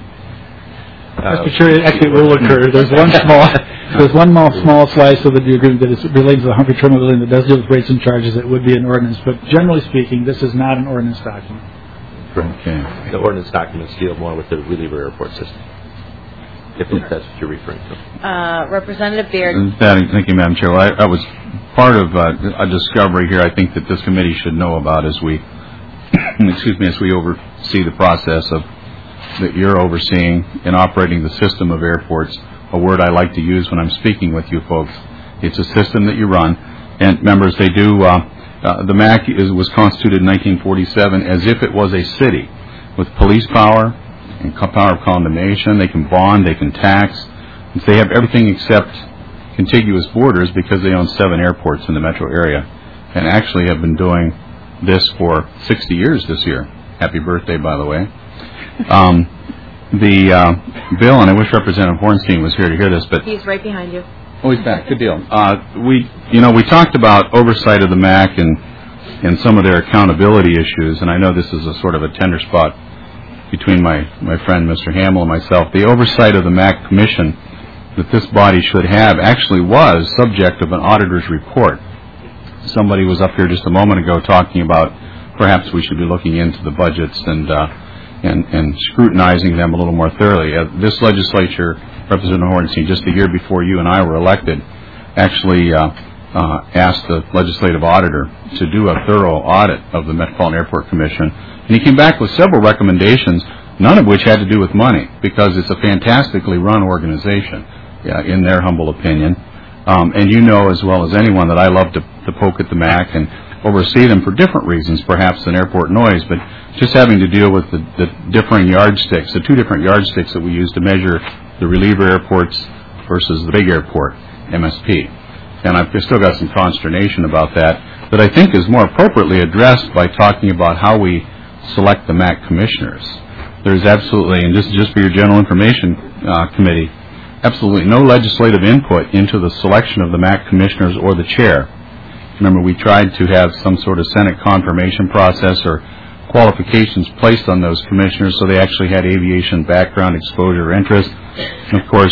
Speaker 10: Mister Chair, actually it will occur. There's one small, there's one small, small slice of the agreement that is related to the Humphrey Terminal Building that does deal with rates and charges. That would be an ordinance, but generally speaking, this is not an ordinance document.
Speaker 11: Okay. The ordinance documents deal more with the reliever airport system, if that's what you're referring to.
Speaker 1: Uh, Representative Beard.
Speaker 9: Thank you, Madam Chair. Well, I, I was part of uh, a discovery here I think that this committee should know about as we, excuse me, as we oversee the process of that you're overseeing in operating the system of airports, a word I like to use when I'm speaking with you folks. It's a system that you run, and members, they do, uh, uh, the M A C is, was constituted in nineteen forty-seven as if it was a city with police power and co- power of condemnation. They can bond, they can tax, and they have everything except contiguous borders because they own seven airports in the metro area, and actually have been doing this for sixty years this year. Happy birthday, by the way. Um, the uh, bill, and I wish Representative Hornstein was here to hear this, but
Speaker 1: He's right behind you.
Speaker 9: oh, he's back. Good deal. Uh, we, you know, we talked about oversight of the M A C and and some of their accountability issues, and I know this is a sort of a tender spot between my my friend Mister Hamill and myself. The oversight of the M A C Commission that this body should have actually was subject of an auditor's report. Somebody was up here just a moment ago talking about perhaps we should be looking into the budgets and. Uh, And, and scrutinizing them a little more thoroughly. Uh, this legislature, Representative Hornstein, just a year before you and I were elected, actually uh, uh, asked the legislative auditor to do a thorough audit of the Metropolitan Airport Commission, and he came back with several recommendations, none of which had to do with money, because it's a fantastically run organization, yeah, in their humble opinion. Um, and you know as well as anyone that I love to, to poke at the M A C and oversee them for different reasons, perhaps, than airport noise, but just having to deal with the, the differing yardsticks, the two different yardsticks that we use to measure the reliever airports versus the big airport, M S P. And I've still got some consternation about that, that I think is more appropriately addressed by talking about how we select the M A C commissioners. There's absolutely, and just, just for your general information uh, committee, absolutely no legislative input into the selection of the M A C commissioners or the chair. Remember, we tried to have some sort of Senate confirmation process or qualifications placed on those commissioners so they actually had aviation background, exposure, or interest. And, of course,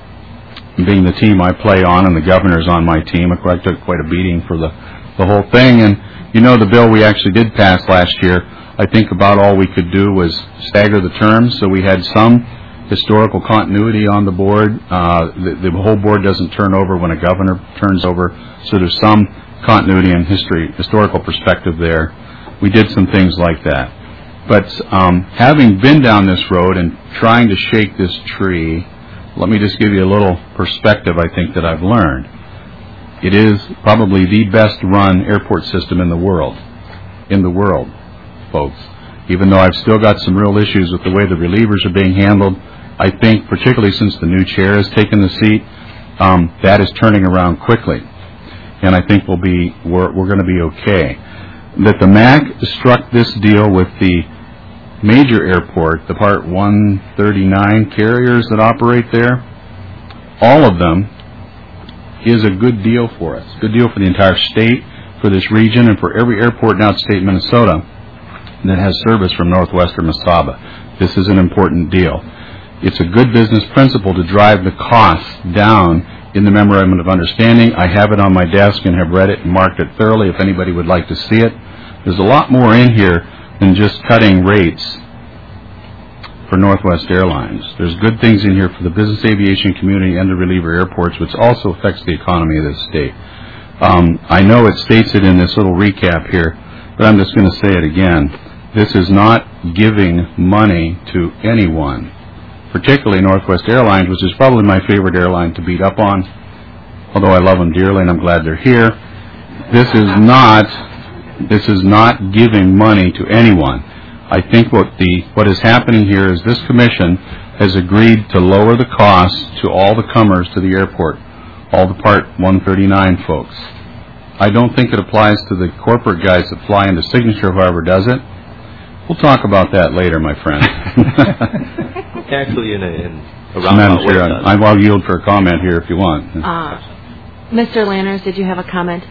Speaker 9: being the team I play on and the governor's on my team, I took quite a beating for the, the whole thing. And, you know, the bill we actually did pass last year, I think about all we could do was stagger the terms so we had some historical continuity on the board. Uh, the, the whole board doesn't turn over when a governor turns over, so there's some continuity and history, historical perspective there. We did some things like that. But um, having been down this road and trying to shake this tree, let me just give you a little perspective I think that I've learned. It is probably the best run airport system in the world. In the world, folks. Even though I've still got some real issues with the way the relievers are being handled, I think, particularly since the new chair has taken the seat, um, that is turning around quickly. And I think we'll be, we're, we're going to be okay. That the M A C struck this deal with the major airport, the Part one thirty-nine carriers that operate there, all of them is a good deal for us. Good deal for the entire state, for this region, and for every airport in outstate Minnesota that has service from Northwestern Mesaba. This is an important deal. It's a good business principle to drive the costs down in the Memorandum of Understanding. I have it on my desk and have read it and marked it thoroughly if anybody would like to see it. There's a lot more in here than just cutting rates for Northwest Airlines. There's good things in here for the business aviation community and the reliever airports, which also affects the economy of this state. Um, I know it states it in this little recap here, but I'm just going to say it again. This is not giving money to anyone, particularly Northwest Airlines, which is probably my favorite airline to beat up on, although I love them dearly and I'm glad they're here. This is not, this is not giving money to anyone. I think what the what is happening here is this commission has agreed to lower the cost to all the comers to the airport, all the Part one thirty-nine folks. I don't think it applies to the corporate guys that fly into Signature, however does it. We'll talk about that later, my friend.
Speaker 11: Actually, in a, in a
Speaker 9: Madam
Speaker 11: roundabout way,
Speaker 9: Chair,
Speaker 11: it does.
Speaker 9: I, I'll yield for a comment here if you want.
Speaker 1: Uh, Mister Lanners, did you have a comment?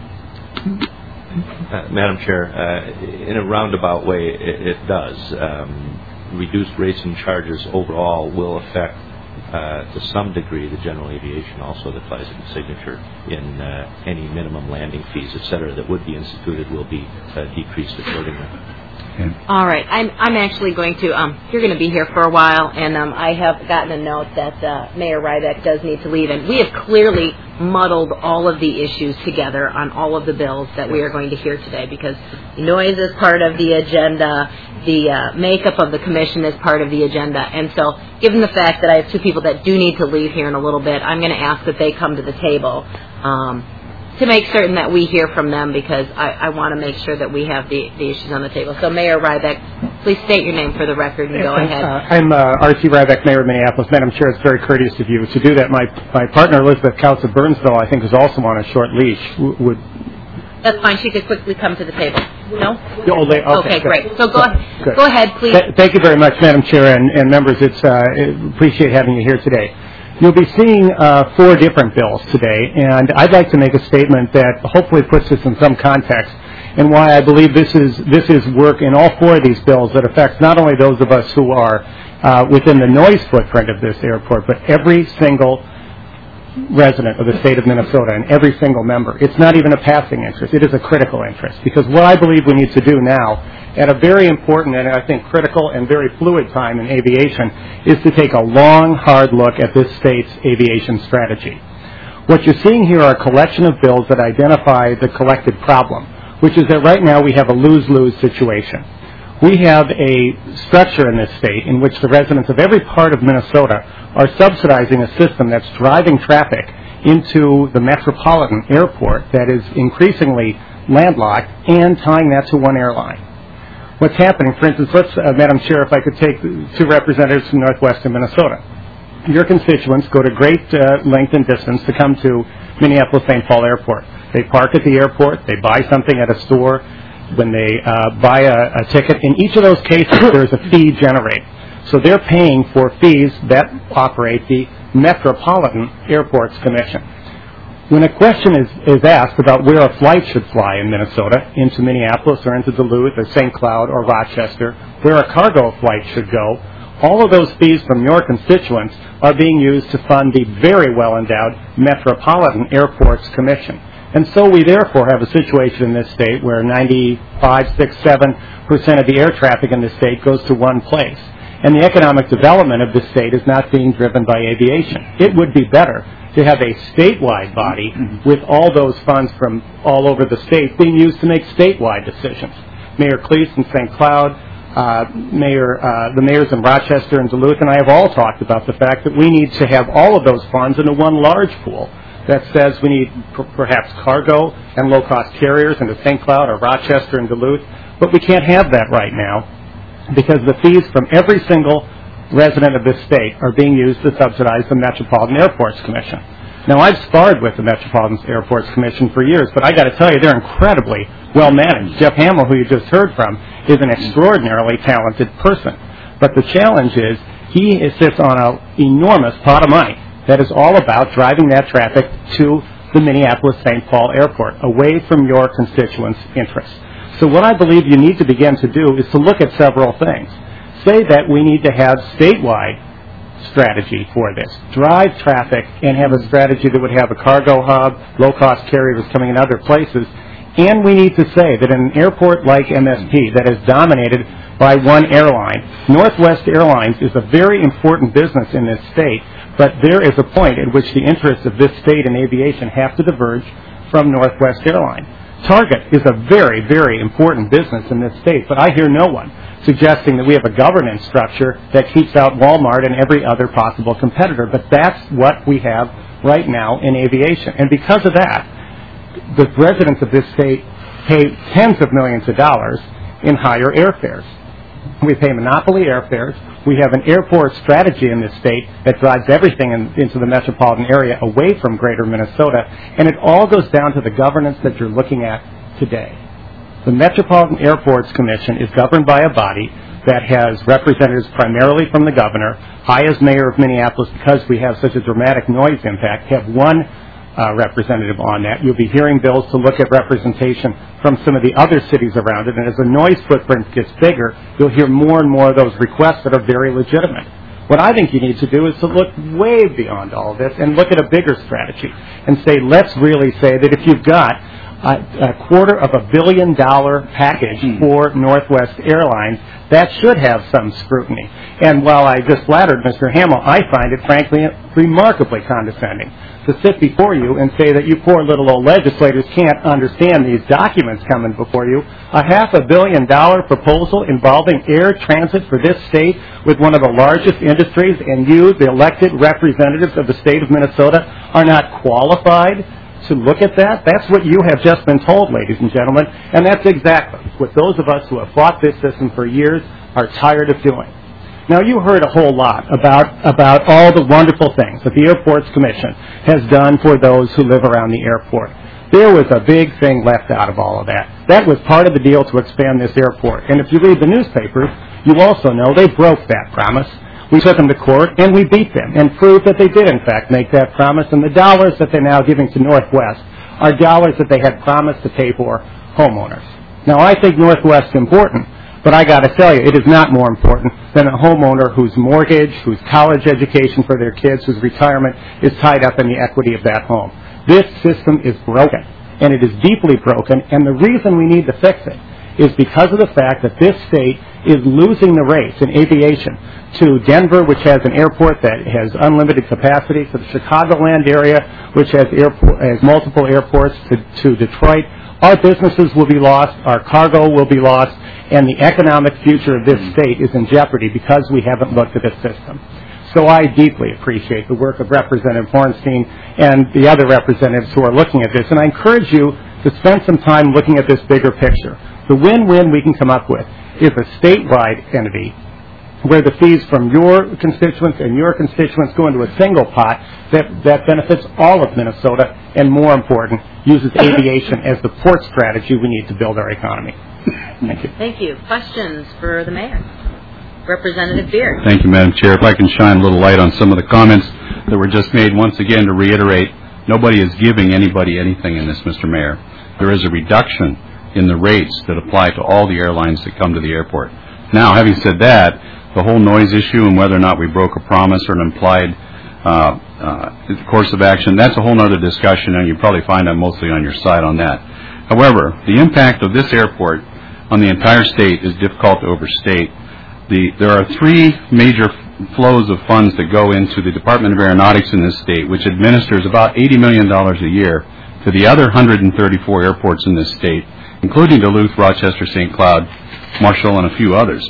Speaker 11: Uh, Madam Chair, uh, in a roundabout way, it, it does. Um, reduced rates and charges overall will affect, uh, to some degree, the general aviation also that flies in Signature in uh, any minimum landing fees, et cetera, that would be instituted will be uh, decreased accordingly.
Speaker 9: Okay.
Speaker 1: All right. I'm I'm actually going to, um, you're going to be here for a while, and um, I have gotten a note that uh, Mayor Ryback does need to leave. And we have clearly muddled all of the issues together on all of the bills that we are going to hear today, because noise is part of the agenda, the uh, makeup of the commission is part of the agenda. And so given the fact that I have two people that do need to leave here in a little bit, I'm going to ask that they come to the table um, to make certain that we hear from them, because I, I want to make sure that we have the, the issues on the table. So Mayor Ryback, please state your name for the record and go ahead.
Speaker 12: Uh, I'm uh, R T Ryback, Mayor of Minneapolis. Madam Chair, it's very courteous of you to do that. My my partner, Elizabeth Couts of Burnsville, I think is also on a short leash. W- would
Speaker 1: That's fine. She could quickly come to the table. No?
Speaker 12: Oh, they, okay,
Speaker 1: okay, great. So go,
Speaker 12: Good.
Speaker 1: go ahead, please.
Speaker 12: Th- thank you very much, Madam Chair and, and members. It's uh, appreciate having you here today. You'll be seeing uh, four different bills today, and I'd like to make a statement that hopefully puts this in some context and why I believe this is this is work in all four of these bills that affects not only those of us who are uh, within the noise footprint of this airport, but every single resident of the state of Minnesota and every single member. It's not even a passing interest. It is a critical interest, because what I believe we need to do now at a very important and I think critical and very fluid time in aviation is to take a long, hard look at this state's aviation strategy. What you're seeing here are a collection of bills that identify the collective problem, which is that right now we have a lose-lose situation. We have a structure in this state in which the residents of every part of Minnesota are subsidizing a system that's driving traffic into the metropolitan airport that is increasingly landlocked and tying that to one airline. What's happening, for instance, let's, uh, Madam Chair, if I could take two representatives from northwestern Minnesota. Your constituents go to great uh, length and distance to come to Minneapolis-Saint Paul Airport. They park at the airport, they buy something at a store, when they uh, buy a, a ticket. In each of those cases, there's a fee generated. So they're paying for fees that operate the Metropolitan Airports Commission. When a question is, is asked about where a flight should fly in Minnesota, into Minneapolis or into Duluth or Saint Cloud or Rochester, where a cargo flight should go, all of those fees from your constituents are being used to fund the very well-endowed Metropolitan Airports Commission. And so we therefore have a situation in this state where ninety-five, six, seven percent of the air traffic in the state goes to one place. And the economic development of the state is not being driven by aviation. It would be better to have a statewide body with all those funds from all over the state being used to make statewide decisions. Mayor Cleese in Saint Cloud, uh, Mayor, uh, the mayors in Rochester and Duluth, and I have all talked about the fact that we need to have all of those funds into one large pool that says we need p- perhaps cargo and low-cost carriers into Saint Cloud or Rochester and Duluth, but we can't have that right now because the fees from every single resident of this state are being used to subsidize the Metropolitan Airports Commission. Now, I've sparred with the Metropolitan Airports Commission for years, but I got to tell you, they're incredibly well managed. Jeff Hamill, who you just heard from, is an extraordinarily talented person. But the challenge is he sits on an enormous pot of money that is all about driving that traffic to the Minneapolis-Saint Paul Airport, away from your constituents' interests. So what I believe you need to begin to do is to look at several things. Say that we need to have statewide strategy for this. Drive traffic and have a strategy that would have a cargo hub, low-cost carriers coming in other places. And we need to say that in an airport like M S P that is dominated by one airline, Northwest Airlines is a very important business in this state, but there is a point at which the interests of this state in aviation have to diverge from Northwest Airlines. Target is a very, very important business in this state, but I hear no one suggesting that we have a governance structure that keeps out Walmart and every other possible competitor. But that's what we have right now in aviation. And because of that, the residents of this state pay tens of millions of dollars in higher airfares. We pay monopoly airfares. We have an airport strategy in this state that drives everything in, into the metropolitan area away from greater Minnesota, and it all goes down to the governance that you're looking at today. The Metropolitan Airports Commission is governed by a body that has representatives primarily from the governor. I, as mayor of Minneapolis, because we have such a dramatic noise impact, have one Uh, representative on that. You'll be hearing bills to look at representation from some of the other cities around it, and as the noise footprint gets bigger, you'll hear more and more of those requests that are very legitimate. What I think you need to do is to look way beyond all of this and look at a bigger strategy and say, let's really say that if you've got a, a quarter of a billion dollar package for Northwest Airlines, that should have some scrutiny. And while I just flattered Mister Hamill, I find it, frankly, remarkably condescending to sit before you and say that you poor little old legislators can't understand these documents coming before you. A half a billion dollar proposal involving air transit for this state with one of the largest industries, and you, the elected representatives of the state of Minnesota, are not qualified to look at that? That's what you have just been told, ladies and gentlemen, and that's exactly what those of us who have fought this system for years are tired of doing. Now, you heard a whole lot about, about all the wonderful things that the Airports Commission has done for those who live around the airport. There was a big thing left out of all of that. That was part of the deal to expand this airport. And if you read the newspapers, you also know they broke that promise. We took them to court, and we beat them and proved that they did, in fact, make that promise. And the dollars that they're now giving to Northwest are dollars that they had promised to pay for homeowners. Now, I think Northwest's important, but I got to tell you, it is not more important than a homeowner whose mortgage, whose college education for their kids, whose retirement is tied up in the equity of that home. This system is broken, and it is deeply broken, and the reason we need to fix it is because of the fact that this state is losing the race in aviation to Denver, which has an airport that has unlimited capacity, to the Chicagoland area, which has, airport, has multiple airports, to, to Detroit. Our businesses will be lost, our cargo will be lost, and the economic future of this state is in jeopardy because we haven't looked at this system. So I deeply appreciate the work of Representative Hornstein and the other representatives who are looking at this, and I encourage you to spend some time looking at this bigger picture. The win-win we can come up with is a statewide entity where the fees from your constituents and your constituents go into a single pot that, that benefits all of Minnesota, and more important, uses aviation as the port strategy we need to build our economy. Thank you.
Speaker 1: Thank you. Questions for the mayor? Representative Beard.
Speaker 9: Thank you, Madam Chair. If I can shine a little light on some of the comments that were just made, once again, to reiterate, nobody is giving anybody anything in this, Mister Mayor. There is a reduction in the rates that apply to all the airlines that come to the airport. Now, having said that, the whole noise issue and whether or not we broke a promise or an implied uh, uh, course of action, that's a whole other discussion, and you probably find I'm mostly on your side on that. However, the impact of this airport on the entire state is difficult to overstate. The, there are three major f- flows of funds that go into the Department of Aeronautics in this state, which administers about eighty million dollars a year to the other one hundred thirty-four airports in this state, including Duluth, Rochester, Saint Cloud, Marshall, and a few others.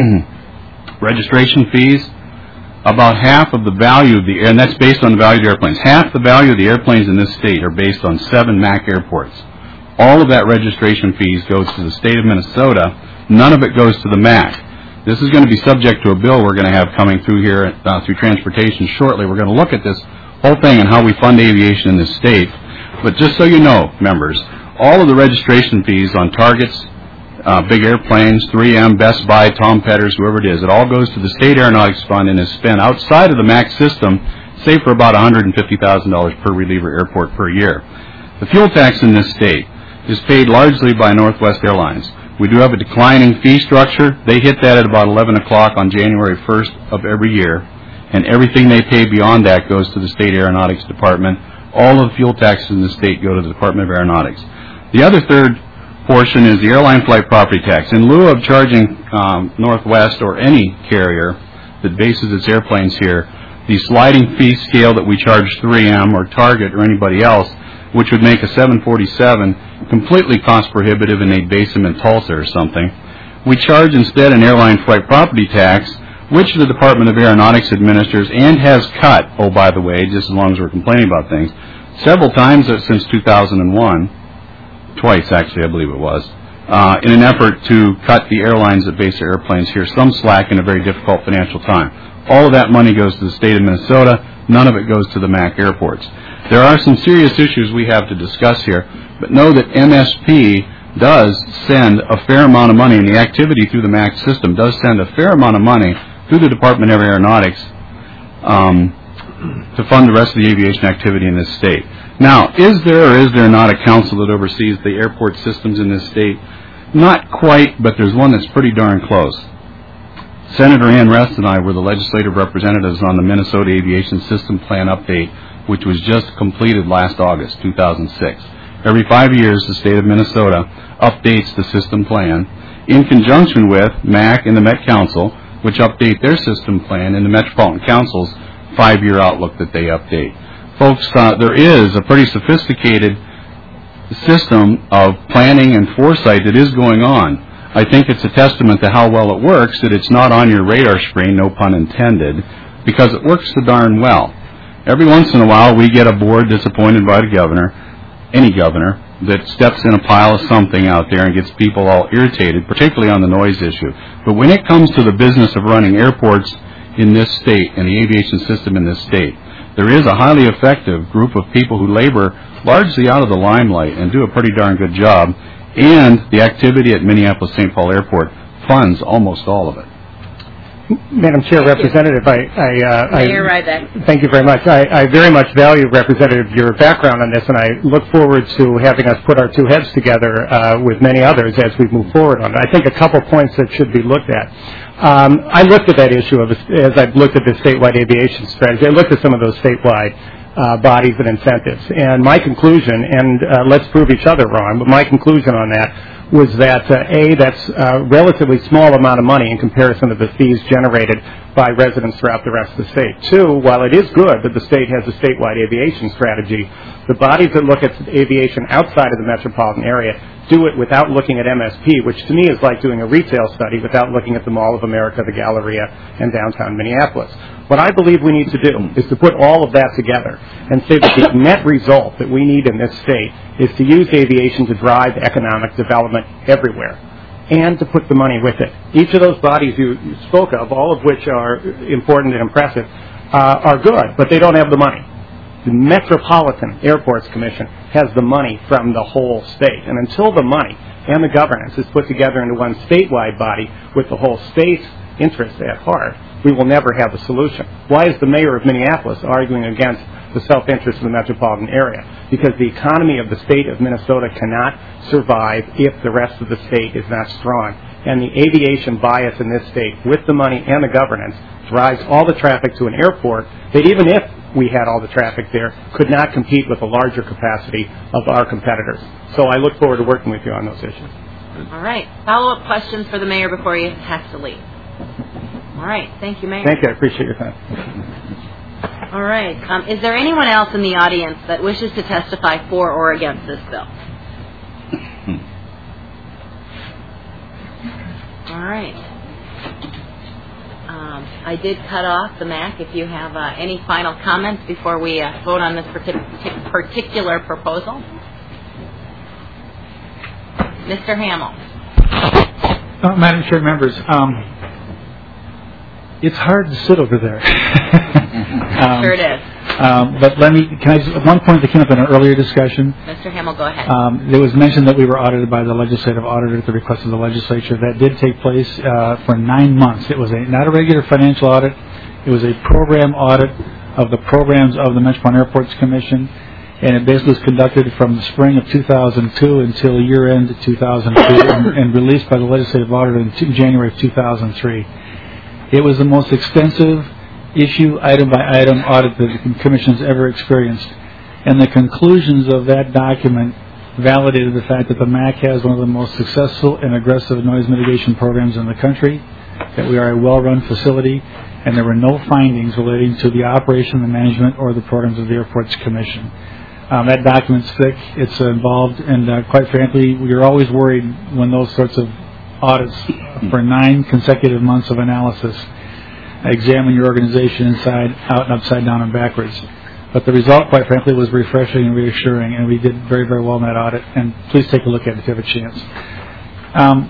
Speaker 9: Registration fees, about half of the value of the, and that's based on the value of the airplanes. Half the value of the airplanes in this state are based on seven M A C airports. All of that registration fees goes to the state of Minnesota. None of it goes to the M A C. This is going to be subject to a bill we're going to have coming through here uh, through transportation shortly. We're going to look at this whole thing and how we fund aviation in this state. But just so you know, members, all of the registration fees on targets, uh, big airplanes, three M, Best Buy, Tom Petters, whoever it is, it all goes to the State Aeronautics Fund and is spent outside of the M A C system, say for about one hundred fifty thousand dollars per reliever airport per year. The fuel tax in this state is paid largely by Northwest Airlines. We do have a declining fee structure. They hit that at about eleven o'clock on January first of every year, and everything they pay beyond that goes to the State Aeronautics Department. All of the fuel taxes in the state go to the Department of Aeronautics. The other third portion is the airline flight property tax. In lieu of charging um, Northwest or any carrier that bases its airplanes here the sliding fee scale that we charge three M or Target or anybody else, which would make a seven forty-seven completely cost prohibitive, and they'd base them in Tulsa or something. We charge instead an airline flight property tax, which the Department of Aeronautics administers and has cut, oh, by the way, just as long as we're complaining about things, several times since two thousand one, twice actually, I believe it was, uh, in an effort to cut the airlines that base their airplanes here some slack in a very difficult financial time. All of that money goes to the state of Minnesota. None of it goes to the M A C airports. There are some serious issues we have to discuss here, but know that M S P does send a fair amount of money, and the activity through the M A C system does send a fair amount of money through the Department of Aeronautics um, to fund the rest of the aviation activity in this state. Now, is there or is there not a council that oversees the airport systems in this state? Not quite, but there's one that's pretty darn close. Senator Ann Rest and I were the legislative representatives on the Minnesota Aviation System Plan update, which was just completed last August, two thousand six. Every five years, the state of Minnesota updates the system plan in conjunction with M A C and the Met Council, which update their system plan and the Metropolitan Council's five-year outlook that they update. Folks, uh, there is a pretty sophisticated system of planning and foresight that is going on. I think it's a testament to how well it works that it's not on your radar screen, no pun intended, because it works so darn well. Every once in a while, we get a board disappointed by the governor, any governor, that steps in a pile of something out there and gets people all irritated, particularly on the noise issue. But when it comes to the business of running airports in this state and the aviation system in this state, there is a highly effective group of people who labor largely out of the limelight and do a pretty darn good job, and the activity at Minneapolis-Saint Paul Airport funds almost all of it.
Speaker 12: Madam Chair,
Speaker 7: Thank
Speaker 12: Representative, you. I, I, uh,
Speaker 7: Mayor
Speaker 12: I
Speaker 7: Ryback.
Speaker 12: Thank you very much. I, I very much value, Representative, your background on this, and I look forward to having us put our two heads together uh, with many others as we move forward on it. I think a couple points that should be looked at. Um, I looked at that issue of as I looked at the statewide aviation strategy. I looked at some of those statewide uh, bodies and incentives, and my conclusion, and uh, let's prove each other wrong, but my conclusion on that was that, uh, A, that's a relatively small amount of money in comparison to the fees generated by residents throughout the rest of the state. Two, while it is good that the state has a statewide aviation strategy, the bodies that look at aviation outside of the metropolitan area do it without looking at M S P, which to me is like doing a retail study without looking at the Mall of America, the Galleria, and downtown Minneapolis. What I believe we need to do is to put all of that together and say that the net result that we need in this state is to use aviation to drive economic development everywhere and to put the money with it. Each of those bodies you spoke of, all of which are important and impressive, uh, are good, but they don't have the money. The Metropolitan Airports Commission has the money from the whole state. And until the money and the governance is put together into one statewide body with the whole state's interest at heart, we will never have a solution. Why is the mayor of Minneapolis arguing against the self-interest of the metropolitan area? Because the economy of the state of Minnesota cannot survive if the rest of the state is not strong. And the aviation bias in this state, with the money and the governance, drives all the traffic to an airport that even if we had all the traffic there, could not compete with the larger capacity of our competitors. So I look forward to working with you on those issues.
Speaker 1: All right. Follow-up questions for the mayor before he has to leave. All right. Thank you, Mayor.
Speaker 12: Thank you. I appreciate your time.
Speaker 1: All right. Um, is there anyone else in the audience that wishes to testify for or against this bill? All right. Um, I did cut off the M A C. If you have uh, any final comments before we uh, vote on this partic- particular proposal. Mister Hamill.
Speaker 10: Uh, Madam Chair, members, um, it's hard to sit over there. um,
Speaker 1: sure it is.
Speaker 10: Um, but let me, can I, one point that came up in an earlier discussion.
Speaker 1: Mister Hamill, go ahead.
Speaker 10: Um, it was mentioned that we were audited by the legislative auditor at the request of the legislature. That did take place uh, for nine months. It was a, not a regular financial audit. It was a program audit of the programs of the Metropolitan Airports Commission, and it basically was conducted from the spring of two thousand two until year-end two thousand two and, and released by the legislative auditor in two, January of two thousand three. It was the most extensive issue, item-by-item audit that the Commission has ever experienced. And the conclusions of that document validated the fact that the M A C has one of the most successful and aggressive noise mitigation programs in the country, that we are a well-run facility, and there were no findings relating to the operation, the management, or the programs of the Airports Commission. Um, that document's thick, it's uh, involved, and uh, quite frankly, you're always worried when those sorts of audits for nine consecutive months of analysis examine your organization inside, out, and upside down and backwards. But the result, quite frankly, was refreshing and reassuring, and we did very, very well in that audit. And please take a look at it if you have a chance. Um,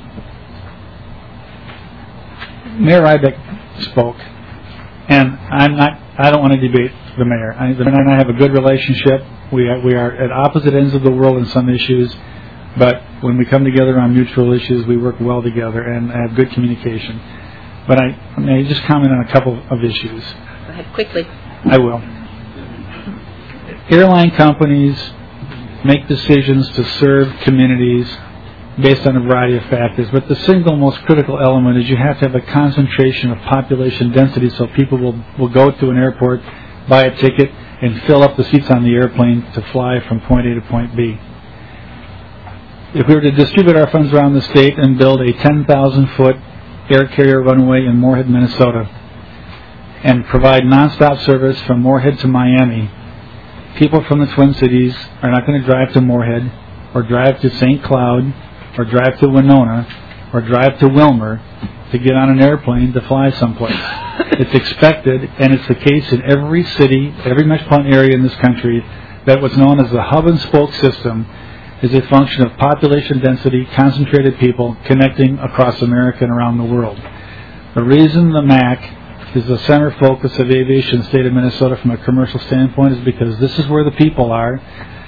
Speaker 10: Mayor Rybeck spoke, and I'm not. I don't want to debate the mayor. I, the mayor and I have a good relationship. We are, we are at opposite ends of the world in some issues, but when we come together on mutual issues, we work well together and have good communication. But I may just comment on a couple of issues.
Speaker 1: Go ahead quickly.
Speaker 10: I will. Airline companies make decisions to serve communities based on a variety of factors, but the single most critical element is you have to have a concentration of population density so people will, will go to an airport, buy a ticket, and fill up the seats on the airplane to fly from point A to point B. If we were to distribute our funds around the state and build a ten thousand foot air carrier runway in Moorhead, Minnesota, and provide nonstop service from Moorhead to Miami, people from the Twin Cities are not going to drive to Moorhead or drive to Saint Cloud or drive to Winona or drive to Wilmer to get on an airplane to fly someplace. It's expected, and it's the case in every city, every metropolitan area in this country, that what's known as the hub and spoke system is a function of population density, concentrated people connecting across America and around the world. The reason the M A C is the center focus of aviation in the state of Minnesota from a commercial standpoint is because this is where the people are.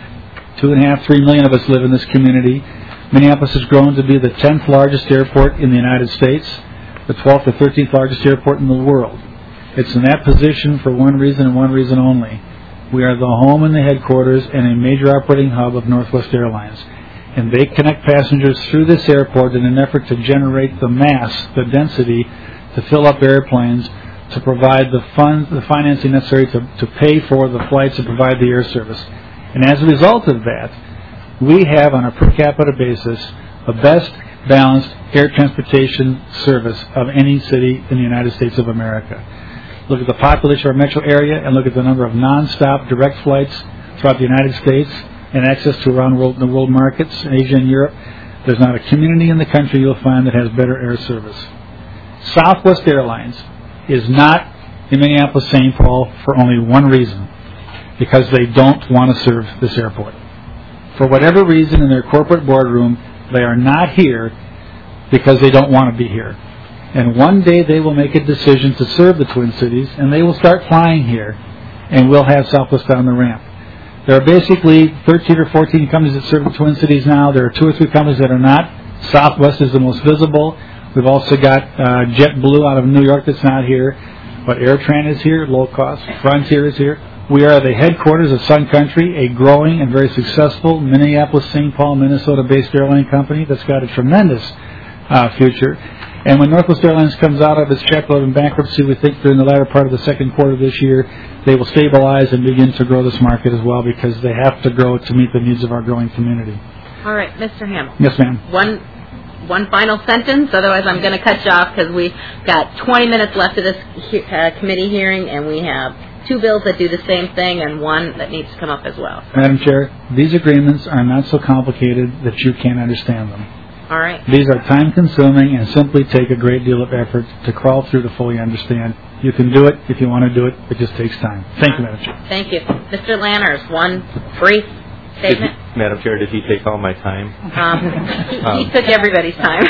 Speaker 10: Two and a half, three million of us live in this community. Minneapolis has grown to be the tenth largest airport in the United States, the twelfth or thirteenth largest airport in the world. It's in that position for one reason and one reason only. We are the home and the headquarters and a major operating hub of Northwest Airlines. And they connect passengers through this airport in an effort to generate the mass, the density, to fill up airplanes, to provide the funds, the financing necessary to, to pay for the flights and provide the air service. And as a result of that, we have, on a per capita basis, the best balanced air transportation service of any city in the United States of America. Look at the population of our metro area and look at the number of non-stop direct flights throughout the United States and access to around the world, the world markets in Asia and Europe. There's not a community in the country you'll find that has better air service. Southwest Airlines is not in Minneapolis-Saint Paul for only one reason, because they don't want to serve this airport. For whatever reason in their corporate boardroom, they are not here because they don't want to be here. And one day they will make a decision to serve the Twin Cities, and they will start flying here, and we'll have Southwest on the ramp. There are basically thirteen or fourteen companies that serve the Twin Cities now. There are two or three companies that are not. Southwest is the most visible. We've also got uh, JetBlue out of New York that's not here. But AirTran is here, low cost. Frontier is here. We are the headquarters of Sun Country, a growing and very successful Minneapolis-Saint Paul, Minnesota-based airline company that's got a tremendous uh, future. And when Northwest Airlines comes out of its Chapter eleven bankruptcy, we think during the latter part of the second quarter of this year, they will stabilize and begin to grow this market as well, because they have to grow to meet the needs of our growing community.
Speaker 1: All right, Mister Hamill.
Speaker 10: Yes, ma'am.
Speaker 1: One one final sentence, otherwise I'm going to cut you off because we've got twenty minutes left of this he- uh, committee hearing, and we have two bills that do the same thing and one that needs to come up as well.
Speaker 10: Madam Chair, these agreements are not so complicated that you can't understand them.
Speaker 1: All right.
Speaker 10: These are time-consuming and simply take a great deal of effort to crawl through to fully understand. You can do it if you want to do it. It just takes time. Thank you, Madam Chair.
Speaker 1: Thank you. Mister Lanners, one brief statement.
Speaker 11: Did, Madam Chair, did he take all my time?
Speaker 1: Um, he,
Speaker 11: um,
Speaker 1: he took everybody's time.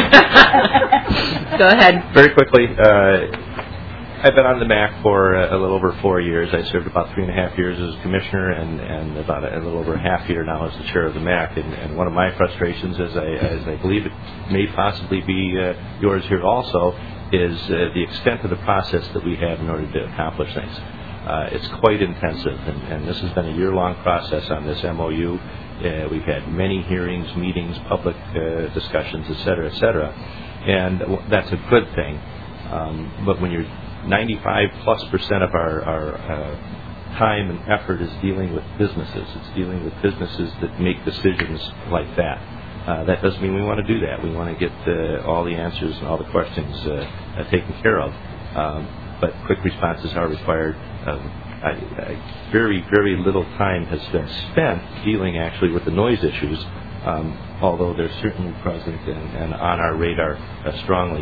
Speaker 1: Go ahead.
Speaker 11: Very quickly, uh, I've been on the M A C for a, a little over four years. I served about three and a half years as a commissioner and, and about a, a little over a half year now as the chair of the M A C. And, and one of my frustrations, as I, as I believe it may possibly be uh, yours here also, is uh, the extent of the process that we have in order to accomplish things. Uh, it's quite intensive, and, and this has been a year-long process on this M O U. Uh, we've had many hearings, meetings, public uh, discussions, et cetera, et cetera, and that's a good thing. Um, but when you're ninety-five plus percent of our, our uh, time and effort is dealing with businesses. It's dealing with businesses that make decisions like that. Uh, that doesn't mean we want to do that. We want to get uh, all the answers and all the questions uh, uh, taken care of. Um, but quick responses are required. Um, I, I, very, very little time has been spent dealing actually with the noise issues, um, although they're certainly present and, and on our radar uh, strongly.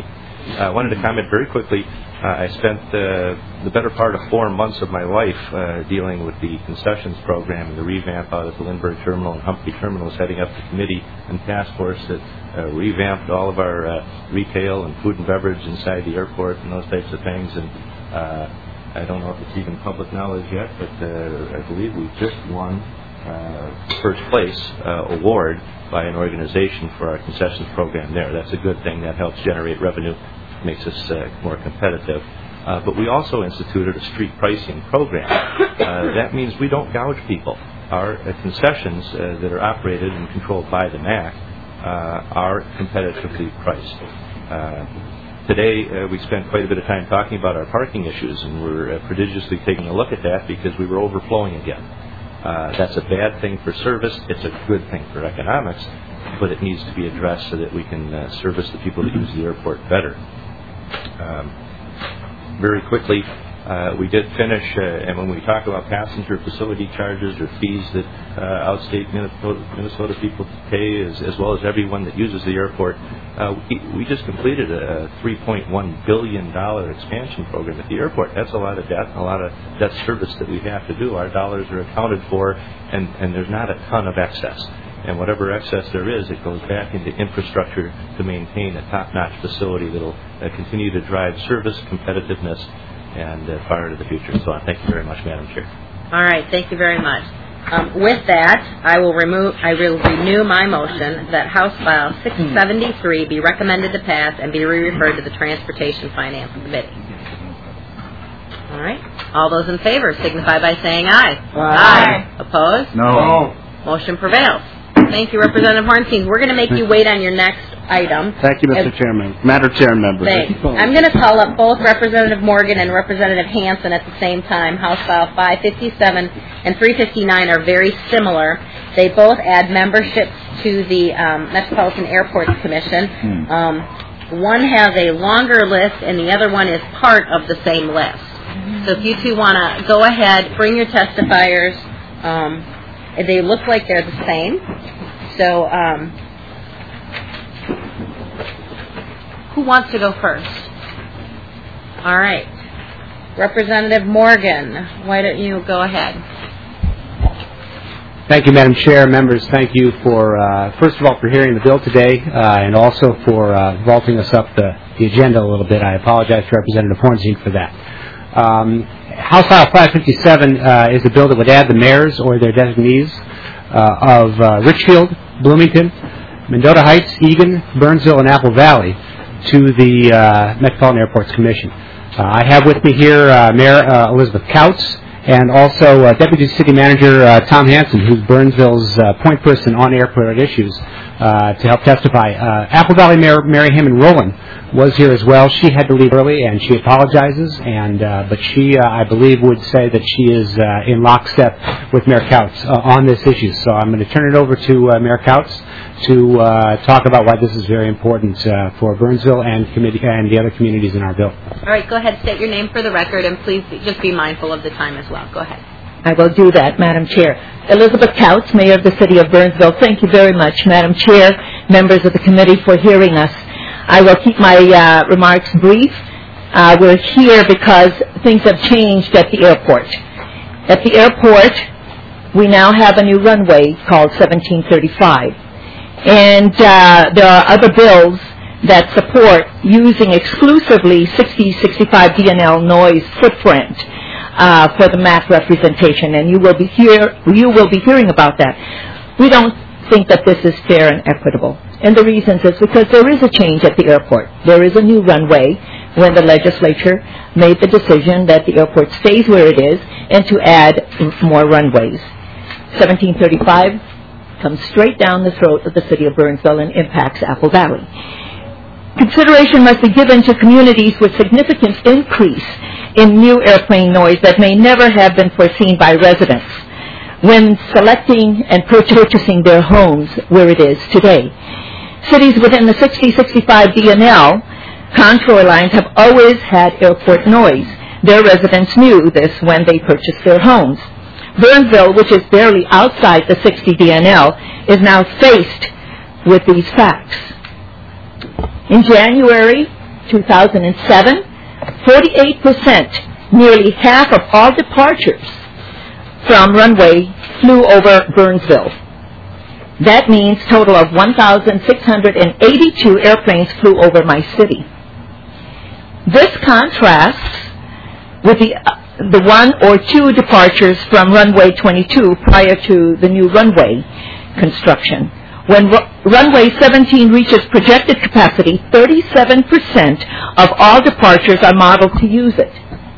Speaker 11: I wanted to comment very quickly. Uh, I spent uh, the better part of four months of my life uh, dealing with the concessions program and the revamp out at the Lindbergh Terminal and Humphrey Terminals, heading up the committee and task force that uh, revamped all of our uh, retail and food and beverage inside the airport and those types of things. And uh, I don't know if it's even public knowledge yet, but uh, I believe we just won uh, first place uh, award by an organization for our concessions program there. That's a good thing. That helps generate revenue, makes us uh, more competitive. Uh, but we also instituted a street pricing program. Uh, that means we don't gouge people. Our uh, concessions uh, that are operated and controlled by the M A C uh, are competitively priced. Uh, today, uh, we spent quite a bit of time talking about our parking issues, and we're uh, prodigiously taking a look at that because we were overflowing again. Uh, that's a bad thing for service. It's a good thing for economics, but it needs to be addressed so that we can uh, service the people that use the airport better. Um, very quickly, uh, we did finish, uh, and when we talk about passenger facility charges or fees that uh, outstate Minnesota, Minnesota people pay, as, as well as everyone that uses the airport, uh, we, we just completed a three point one billion dollars expansion program at the airport. That's a lot of debt, a lot of debt service that we have to do. Our dollars are accounted for, and, and there's not a ton of excess. And whatever excess there is, it goes back into infrastructure to maintain a top-notch facility that will uh, continue to drive service, competitiveness, and uh, far into the future. So uh, thank you very much, Madam Chair.
Speaker 1: All right, thank you very much. Um, with that, I will remove, I will renew my motion that House File six seventy-three be recommended to pass and be re-referred to the Transportation Finance Committee. All right. All those in favor signify by saying aye. Aye. Opposed?
Speaker 5: No.
Speaker 1: Motion prevails. Thank you, Representative Hornstein. We're going to make you wait on your next item.
Speaker 5: Thank you, Mister
Speaker 1: As,
Speaker 5: Chairman. Madam Chair, members.
Speaker 1: Thanks. I'm going to call up both Representative Morgan and Representative Hansen at the same time. House File five fifty-seven and three fifty-nine are very similar. They both add memberships to the um, Metropolitan Airports Commission. Hmm. Um, one has a longer list, and the other one is part of the same list. Mm-hmm. So if you two want to go ahead, bring your testifiers. Um, they look like they're the same. So, um, who wants to go first? All right. Representative Morgan, why don't you go ahead?
Speaker 13: Thank you, Madam Chair. Members, thank you for, uh, first of all, for hearing the bill today, uh, and also for uh, vaulting us up the, the agenda a little bit. I apologize to Representative Hornstein for that. Um, House File five fifty-seven uh, is a bill that would add the mayors or their designees uh, of uh, Richfield, Bloomington, Mendota Heights, Eagan, Burnsville, and Apple Valley to the uh, Metropolitan Airports Commission. Uh, I have with me here uh, Mayor uh, Elizabeth Kautz and also uh, Deputy City Manager uh, Tom Hansen, who's Burnsville's uh, point person on airport issues, uh, to help testify. Uh, Apple Valley Mayor Mary Hammond Rowland was here as well. She had to leave early, and she apologizes, and uh, but she, uh, I believe, would say that she is uh, in lockstep with Mayor Kautz uh, on this issue. So I'm going to turn it over to uh, Mayor Kautz to uh, talk about why this is very important uh, for Burnsville and, committee, and the other communities in our bill.
Speaker 1: All right, go ahead, state your name for the record, and please just be mindful of the time as well. Go ahead.
Speaker 14: I will do that, Madam Chair. Elizabeth Kautz, Mayor of the City of Burnsville. Thank you very much, Madam Chair, members of the committee, for hearing us. I will keep my uh, remarks brief. Uh, we're here because things have changed at the airport. At the airport, we now have a new runway called seventeen thirty-five. And uh, there are other bills that support using exclusively sixty sixty-five D N L noise footprint uh, for the M A C representation, and you will be hear you will be hearing about that. We don't think that this is fair and equitable, and the reasons is because there is a change at the airport. There is a new runway when the legislature made the decision that the airport stays where it is and to add more runways. seventeen thirty-five comes straight down the throat of the city of Burnsville and impacts Apple Valley. Consideration must be given to communities with significant increase in new airplane noise that may never have been foreseen by residents when selecting and purchasing their homes where it is today. Cities within the sixty sixty-five D N L contour lines have always had airport noise. Their residents knew this when they purchased their homes. Burnsville, which is barely outside the sixty D N L, is now faced with these facts. In January two thousand seven, forty-eight percent, nearly half of all departures from runway flew over Burnsville. That means a total of one thousand six hundred eighty-two airplanes flew over my city. This contrasts with the uh, the one or two departures from runway twenty-two prior to the new runway construction. When ru- runway seventeen reaches projected capacity, thirty-seven percent of all departures are modeled to use it.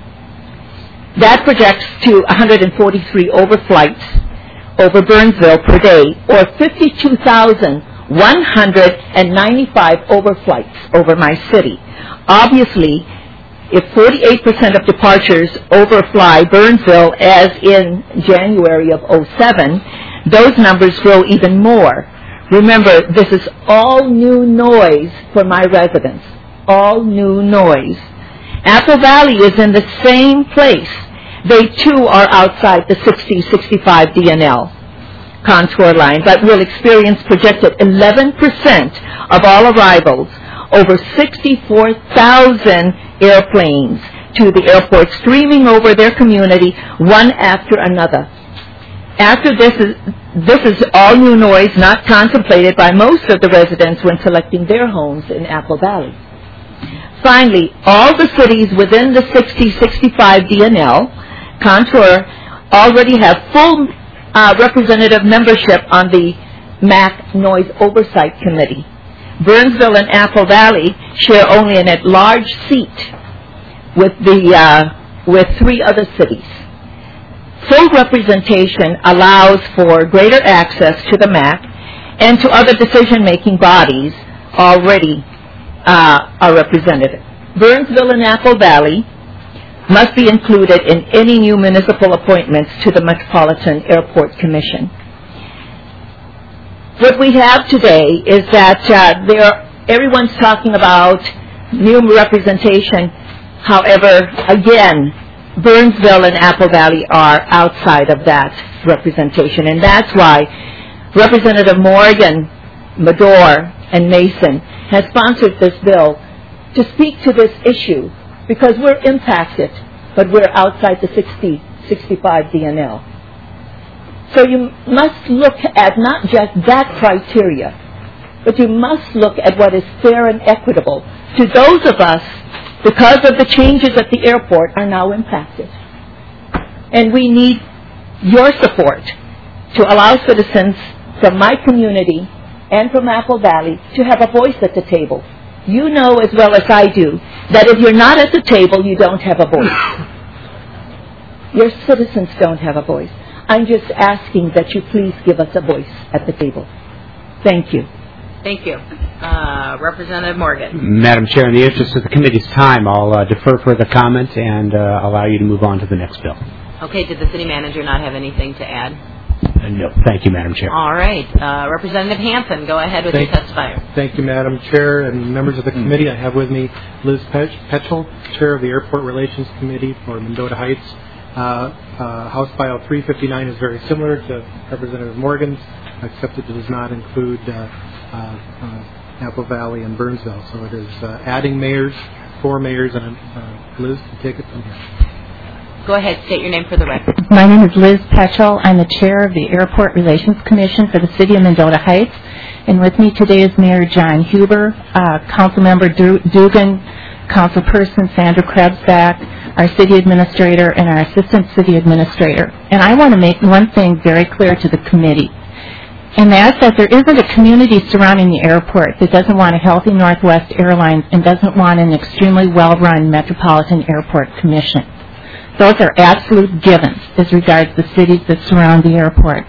Speaker 14: That projects to one hundred forty-three overflights over Burnsville per day, or fifty-two thousand one hundred ninety-five overflights over my city. Obviously, if forty-eight percent of departures overfly Burnsville, as in January of oh seven, those numbers grow even more. Remember, this is all new noise for my residents. All new noise. Apple Valley is in the same place. They too are outside the sixty sixty-five D N L contour line, but will experience projected eleven percent of all arrivals, over sixty-four thousand airplanes to the airport, streaming over their community one after another. After this is, this is all new noise not contemplated by most of the residents when selecting their homes in Apple Valley. Finally, all the cities within the sixty sixty-five D N L contour already have full uh, representative membership on the M A C Noise Oversight Committee. Burnsville and Apple Valley share only an at-large seat with the uh, with three other cities. Full representation allows for greater access to the M A C and to other decision-making bodies already uh, are represented. Burnsville and Apple Valley must be included in any new municipal appointments to the Metropolitan Airport Commission. What we have today is that uh, there, everyone's talking about new representation. However, again, Burnsville and Apple Valley are outside of that representation, and that's why Representative Morgan, Medore, and Mason has sponsored this bill to speak to this issue, because we're impacted, but we're outside the sixty sixty-five D N L. So you must look at not just that criteria, but you must look at what is fair and equitable to those of us, because of the changes at the airport, are now impacted. And we need your support to allow citizens from my community and from Apple Valley to have a voice at the table. You know as well as I do that if you're not at the table, you don't have a voice. Your citizens don't have a voice. I'm just asking that you please give us a voice at the table. Thank you.
Speaker 1: Thank you. Uh, Representative Morgan.
Speaker 13: Madam Chair, in the interest of the committee's time, I'll uh, defer further comment and uh, allow you to move on to the next bill.
Speaker 1: Okay, did the city manager not have anything to add?
Speaker 13: Uh, no. Thank you, Madam Chair.
Speaker 1: All right. Uh, Representative Hanson, go ahead with
Speaker 15: Thank,
Speaker 1: your testifier.
Speaker 15: Thank you, Madam Chair and members of the committee. I have with me Liz Petchel, Chair of the Airport Relations Committee for Mendota Heights. Uh, uh, House File three fifty-nine is very similar to Representative Morgan's, except it does not include uh, uh, uh, Apple Valley and Burnsville. So it is uh, adding mayors, four mayors, and uh, Liz can take it from here.
Speaker 1: Go ahead, state your name for the record.
Speaker 16: My name is Liz Petchel. I'm the chair of the Airport Relations Commission for the City of Mendota Heights. And with me today is Mayor John Huber, uh, Councilmember du- Dugan, Councilperson Sandra Krebsbach, our city administrator, and our assistant city administrator. And I want to make one thing very clear to the committee, and that's that there isn't a community surrounding the airport that doesn't want a healthy Northwest Airlines and doesn't want an extremely well-run Metropolitan Airport Commission. Those are absolute givens as regards the cities that surround the airport.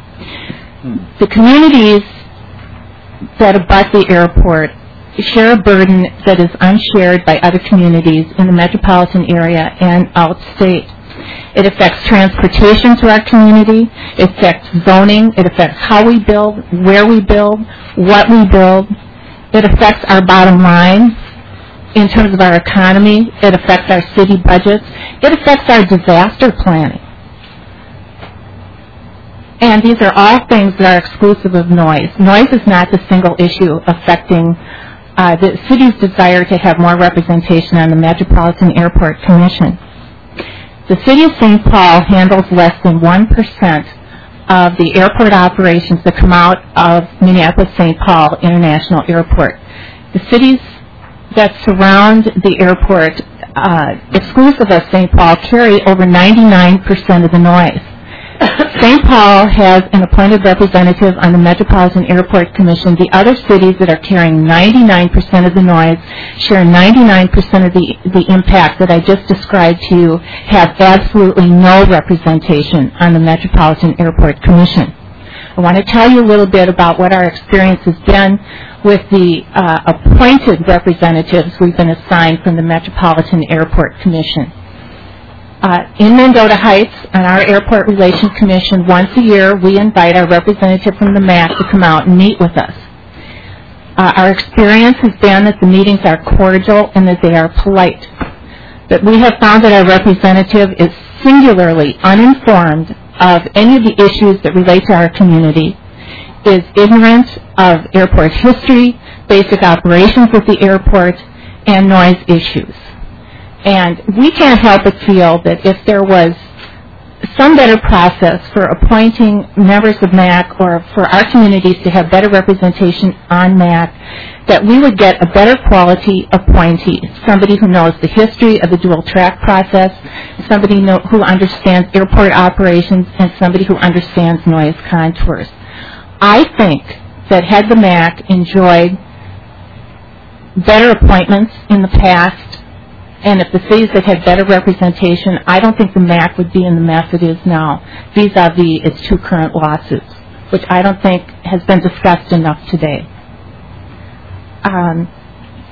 Speaker 16: The communities that abut the airport share a burden that is unshared by other communities in the metropolitan area and outstate. It affects transportation to our community. It affects zoning. It affects how we build, where we build, what we build. It affects our bottom line in terms of our economy. It affects our city budgets. It affects our disaster planning. And these are all things that are exclusive of noise. Noise is not the single issue affecting uh, the city's desire to have more representation on the Metropolitan Airport Commission. The City of Saint Paul handles less than one percent of the airport operations that come out of Minneapolis-Saint Paul International Airport. The cities that surround the airport, uh, exclusive of Saint Paul, carry over ninety-nine percent of the noise. Saint Paul has an appointed representative on the Metropolitan Airport Commission. The other cities that are carrying ninety-nine percent of the noise share ninety-nine percent of the, the impact that I just described to you, have absolutely no representation on the Metropolitan Airport Commission. I want to tell you a little bit about what our experience has been with the uh, appointed representatives we've been assigned from the Metropolitan Airport Commission. Uh, in Mendota Heights, on our Airport Relations Commission, once a year we invite our representative from the M A C to come out and meet with us. Uh, our experience has been that the meetings are cordial and that they are polite. But we have found that our representative is singularly uninformed of any of the issues that relate to our community, is ignorant of airport history, basic operations at the airport, and noise issues. And we can't help but feel that if there was some better process for appointing members of M A C or for our communities to have better representation on M A C, that we would get a better quality appointee, somebody who knows the history of the dual track process, somebody know, who understands airport operations, and somebody who understands noise contours. I think that had the M A C enjoyed better appointments in the past, and if the cities that had better representation, I don't think the M A C would be in the mess it is now, vis-a-vis its two current lawsuits, which I don't think has been discussed enough today. Um,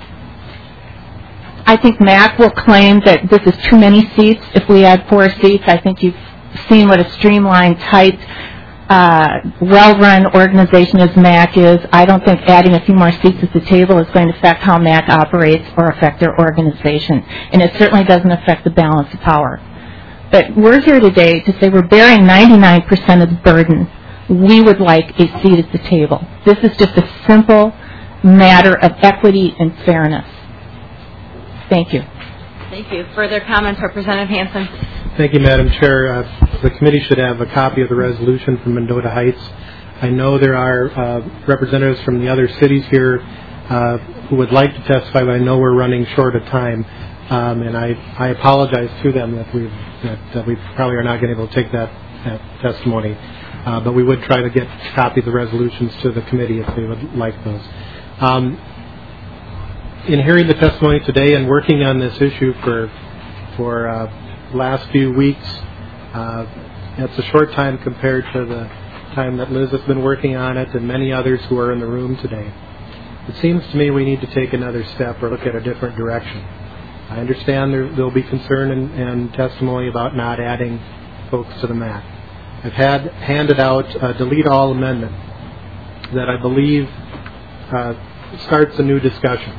Speaker 16: I think M A C will claim that this is too many seats. If we add four seats, I think you've seen what a streamlined, tight, uh, well-run organization as M A C is. I don't think adding a few more seats at the table is going to affect how M A C operates or affect their organization. And it certainly doesn't affect the balance of power. But we're here today to say we're bearing ninety-nine percent of the burden. We would like a seat at the table. This is just a simple matter of equity and fairness. Thank you.
Speaker 1: Thank you. Further comments, Representative Hansen?
Speaker 15: Thank you, Madam Chair. Uh, the committee should have a copy of the resolution from Mendota Heights. I know there are uh, representatives from the other cities here uh, who would like to testify, but I know we're running short of time. Um, and I, I apologize to them that, we've, that, that we probably are not going to be able to take that, that testimony. Uh, but we would try to get a copy of the resolutions to the committee if they would like those. Um, in hearing the testimony today and working on this issue for for uh, last few weeks, uh, it's a short time compared to the time that Liz has been working on it and many others who are in the room today. It seems to me we need to take another step or look at a different direction. I understand there will be concern and, and testimony about not adding folks to the M A C. I've had handed out a delete all amendment that I believe uh, starts a new discussion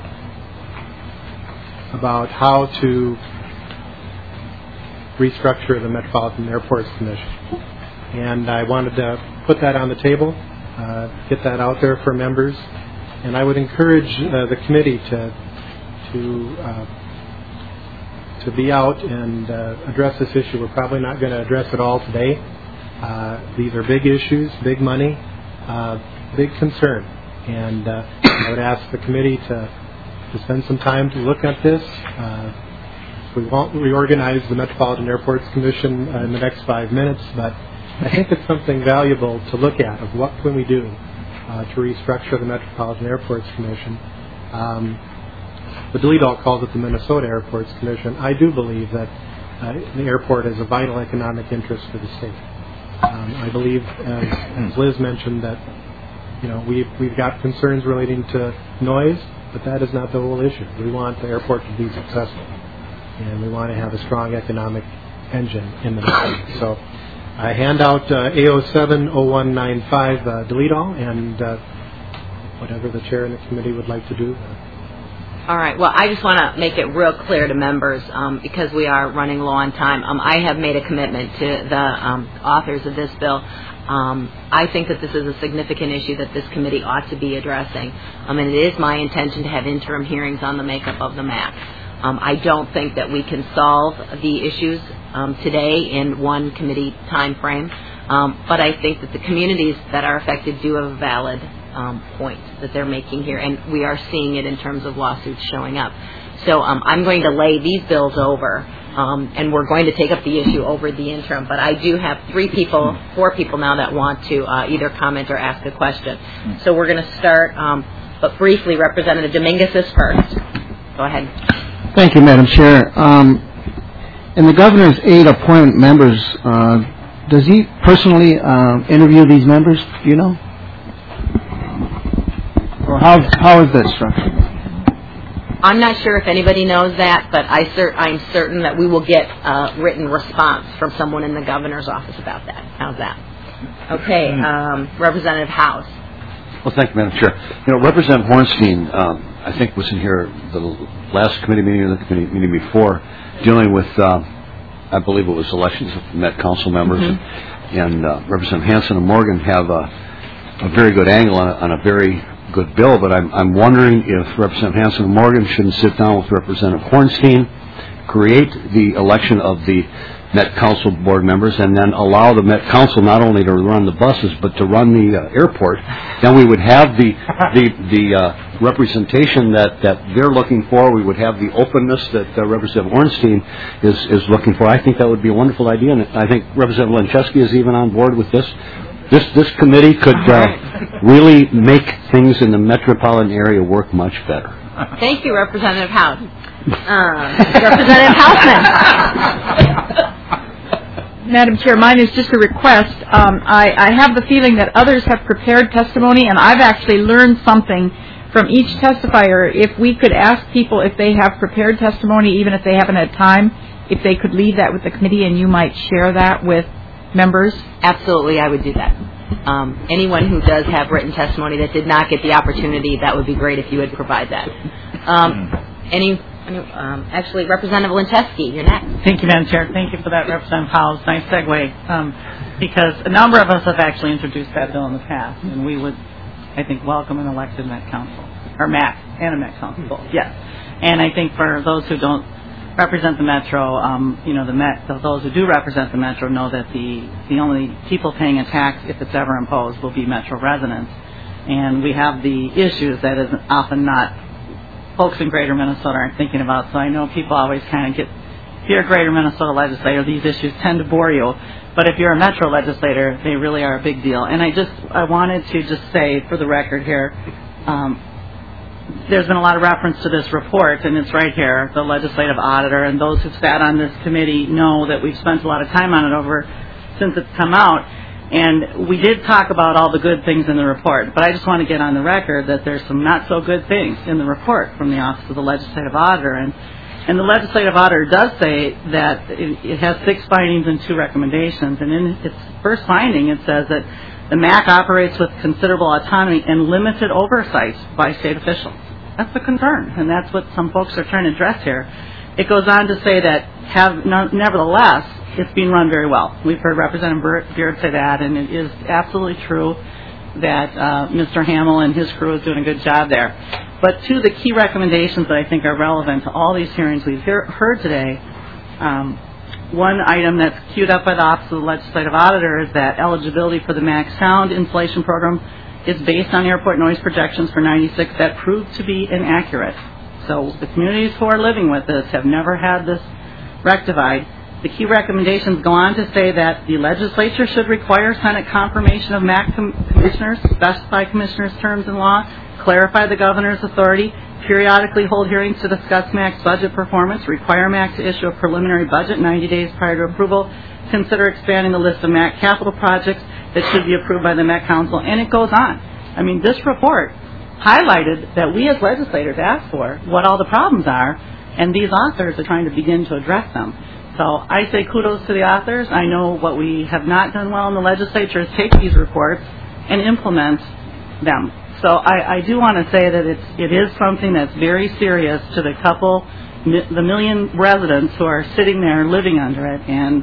Speaker 15: about how to restructure the Metropolitan Airports Commission. And I wanted to put that on the table, uh, get that out there for members. And I would encourage uh, the committee to to uh, to be out and uh, address this issue. We're probably not going to address it all today. Uh, these are big issues, big money, uh, big concern. And uh, I would ask the committee to, to spend some time to look at this. Uh, we won't reorganize the Metropolitan Airports Commission uh, in the next five minutes, but I think it's something valuable to look at of what can we do uh, to restructure the Metropolitan Airports Commission. Um, the delete all calls it the Minnesota Airports Commission. I do believe that uh, the airport is a vital economic interest for the state. Um, I believe, as, as Liz mentioned, that you know we've we've got concerns relating to noise, but that is not the whole issue. We want the airport to be successful, and we want to have a strong economic engine in the state. So I hand out uh, A oh seven oh one nine five uh, delete all, and uh, whatever the chair and the committee would like to do.
Speaker 1: All right. Well, I just want to make it real clear to members, um, because we are running low on time. Um, I have made a commitment to the um, authors of this bill. Um, I think that this is a significant issue that this committee ought to be addressing, um, and it is my intention to have interim hearings on the makeup of the M A C. Um, I don't think that we can solve the issues um, today in one committee time frame, um, but I think that the communities that are affected do have a valid um, point that they're making here, and we are seeing it in terms of lawsuits showing up. So um, I'm going to lay these bills over, um, and we're going to take up the issue over the interim. But I do have three people, four people now that want to uh, either comment or ask a question. So we're going to start, um, but briefly, Representative Dominguez is first. Go ahead.
Speaker 17: Thank you, Madam Chair. Um, in the governor's eight appointment members, uh, does he personally uh, interview these members? Do you know? Or how how is that structured?
Speaker 1: I'm not sure if anybody knows that, but I cer- I'm certain that we will get a written response from someone in the governor's office about that. How's that? Okay, um, Representative House.
Speaker 6: Well, thank you, Madam Chair. You know, Representative Hornstein, um, I think, was in here the last committee meeting or the committee meeting before, dealing with, uh, I believe it was elections of Met Council members, mm-hmm. and, and uh, Representative Hanson and Morgan have a, a very good angle on a, on a very good bill, but I'm, I'm wondering if Representative Hanson and Morgan shouldn't sit down with Representative Hornstein, create the election of the Met Council board members, and then allow the Met Council not only to run the buses but to run the uh, airport. Then we would have the the the uh, representation that, that they're looking for. We would have the openness that uh, Representative Ornstein is is looking for. I think that would be a wonderful idea, and I think Representative Lencheski is even on board with this. This this committee could uh, really make things in the metropolitan area work much better.
Speaker 1: Thank you, Representative House. Uh, Representative Hausman.
Speaker 18: Madam Chair, mine is just a request. Um, I, I have the feeling that others have prepared testimony, and I've actually learned something from each testifier. If we could ask people if they have prepared testimony, even if they haven't had time, if they could leave that with the committee, and you might share that with members.
Speaker 1: Absolutely, I would do that. Um, anyone who does have written testimony that did not get the opportunity, that would be great if you would provide that. Um, any, any um, actually, Representative Lencheski, you're next.
Speaker 7: Thank you, Madam Chair. Thank you for that, Representative Howes. Nice segue, um, because a number of us have actually introduced that bill in the past, and we would, I think, welcome an elected Met Council, or M A C, and a Met Council, yes. And I think for those who don't represent the Metro, um, you know, the Met, those who do represent the Metro know that the, the only people paying a tax, if it's ever imposed, will be Metro residents. And we have the issues that is often not folks in Greater Minnesota aren't thinking about. So I know people always kind of get, if you're a Greater Minnesota legislator, these issues tend to bore you. But if you're a Metro legislator, they really are a big deal. And I just, I wanted to just say, for the record here, um, there's been a lot of reference to this report, and it's right here, the legislative auditor, and those who've sat on this committee know that we've spent a lot of time on it over since it's come out. And we did talk about all the good things in the report, but I just want to get on the record that there's some not so good things in the report from the Office of the Legislative Auditor. And, and the Legislative Auditor does say that it, it has six findings and two recommendations. And in its first finding, it says that the M A C operates with considerable autonomy and limited oversight by state officials. That's the concern, and that's what some folks are trying to address here. It goes on to say that, have, no, nevertheless, it's being run very well. We've heard Representative Beard say that, and it is absolutely true that uh, Mister Hamill and his crew is doing a good job there. But two of the key recommendations that I think are relevant to all these hearings we've hear, heard today, um, one item that's queued up by the Office of the Legislative Auditor is that eligibility for the M A C sound insulation program is based on airport noise projections for ninety-six that proved to be inaccurate. So the communities who are living with this have never had this rectified. The key recommendations go on to say that the legislature should require Senate confirmation of M A C com- commissioners, specify commissioners' terms in law, clarify the governor's authority, periodically hold hearings to discuss M A C's budget performance, require M A C to issue a preliminary budget ninety days prior to approval, consider expanding the list of M A C capital projects that should be approved by the Met Council, and it goes on. I mean, this report highlighted that we as legislators asked for what all the problems are, and these authors are trying to begin to address them. So I say kudos to the authors. I know what we have not done well in the legislature is take these reports and implement them. So I, I do want to say that it's, it is something that's very serious to the couple, the million residents who are sitting there living under it, and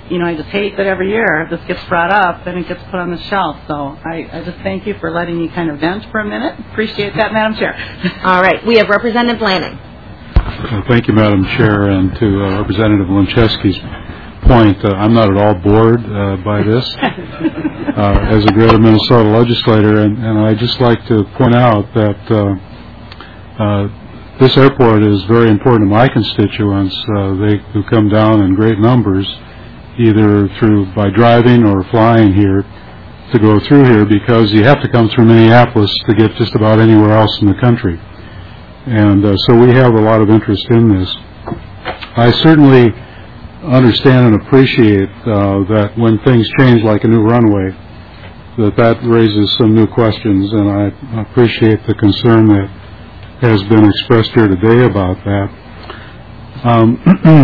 Speaker 19: you know, I just hate that every year this gets brought up and it gets put on the shelf. So I, I just thank you for letting me kind of vent for a minute. Appreciate that, Madam Chair.
Speaker 1: All right. We have Representative Lanning.
Speaker 9: Uh, thank you, Madam Chair, and to uh, Representative Linchesky's point, uh, I'm not at all bored uh, by this uh, as a Greater Minnesota legislator, and, and I'd just like to point out that uh, uh, this airport is very important to my constituents. Uh, they who come down in great numbers, either through by driving or flying here to go through here, because you have to come through Minneapolis to get just about anywhere else in the country. And uh, so we have a lot of interest in this. I certainly understand and appreciate uh, that when things change like a new runway, that that raises some new questions, and I appreciate the concern that has been expressed here today about that. Um,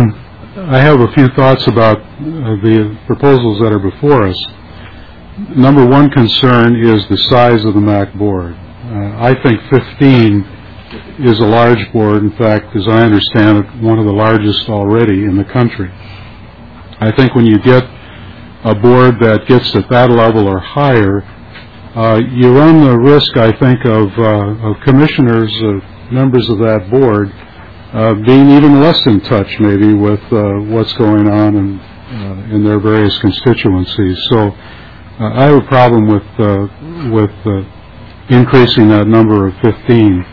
Speaker 9: I have a few thoughts about uh, the proposals that are before us. Number one concern is the size of the M A C board. Uh, I think fifteen is a large board. In fact, as I understand it, one of the largest already in the country. I think when you get a board that gets at that level or higher, uh, you run the risk, I think, of, uh, of commissioners, uh, members of that board, uh, being even less in touch, maybe, with uh, what's going on in, uh, in their various constituencies. So uh, I have a problem with uh, with uh, increasing that number of fifteen.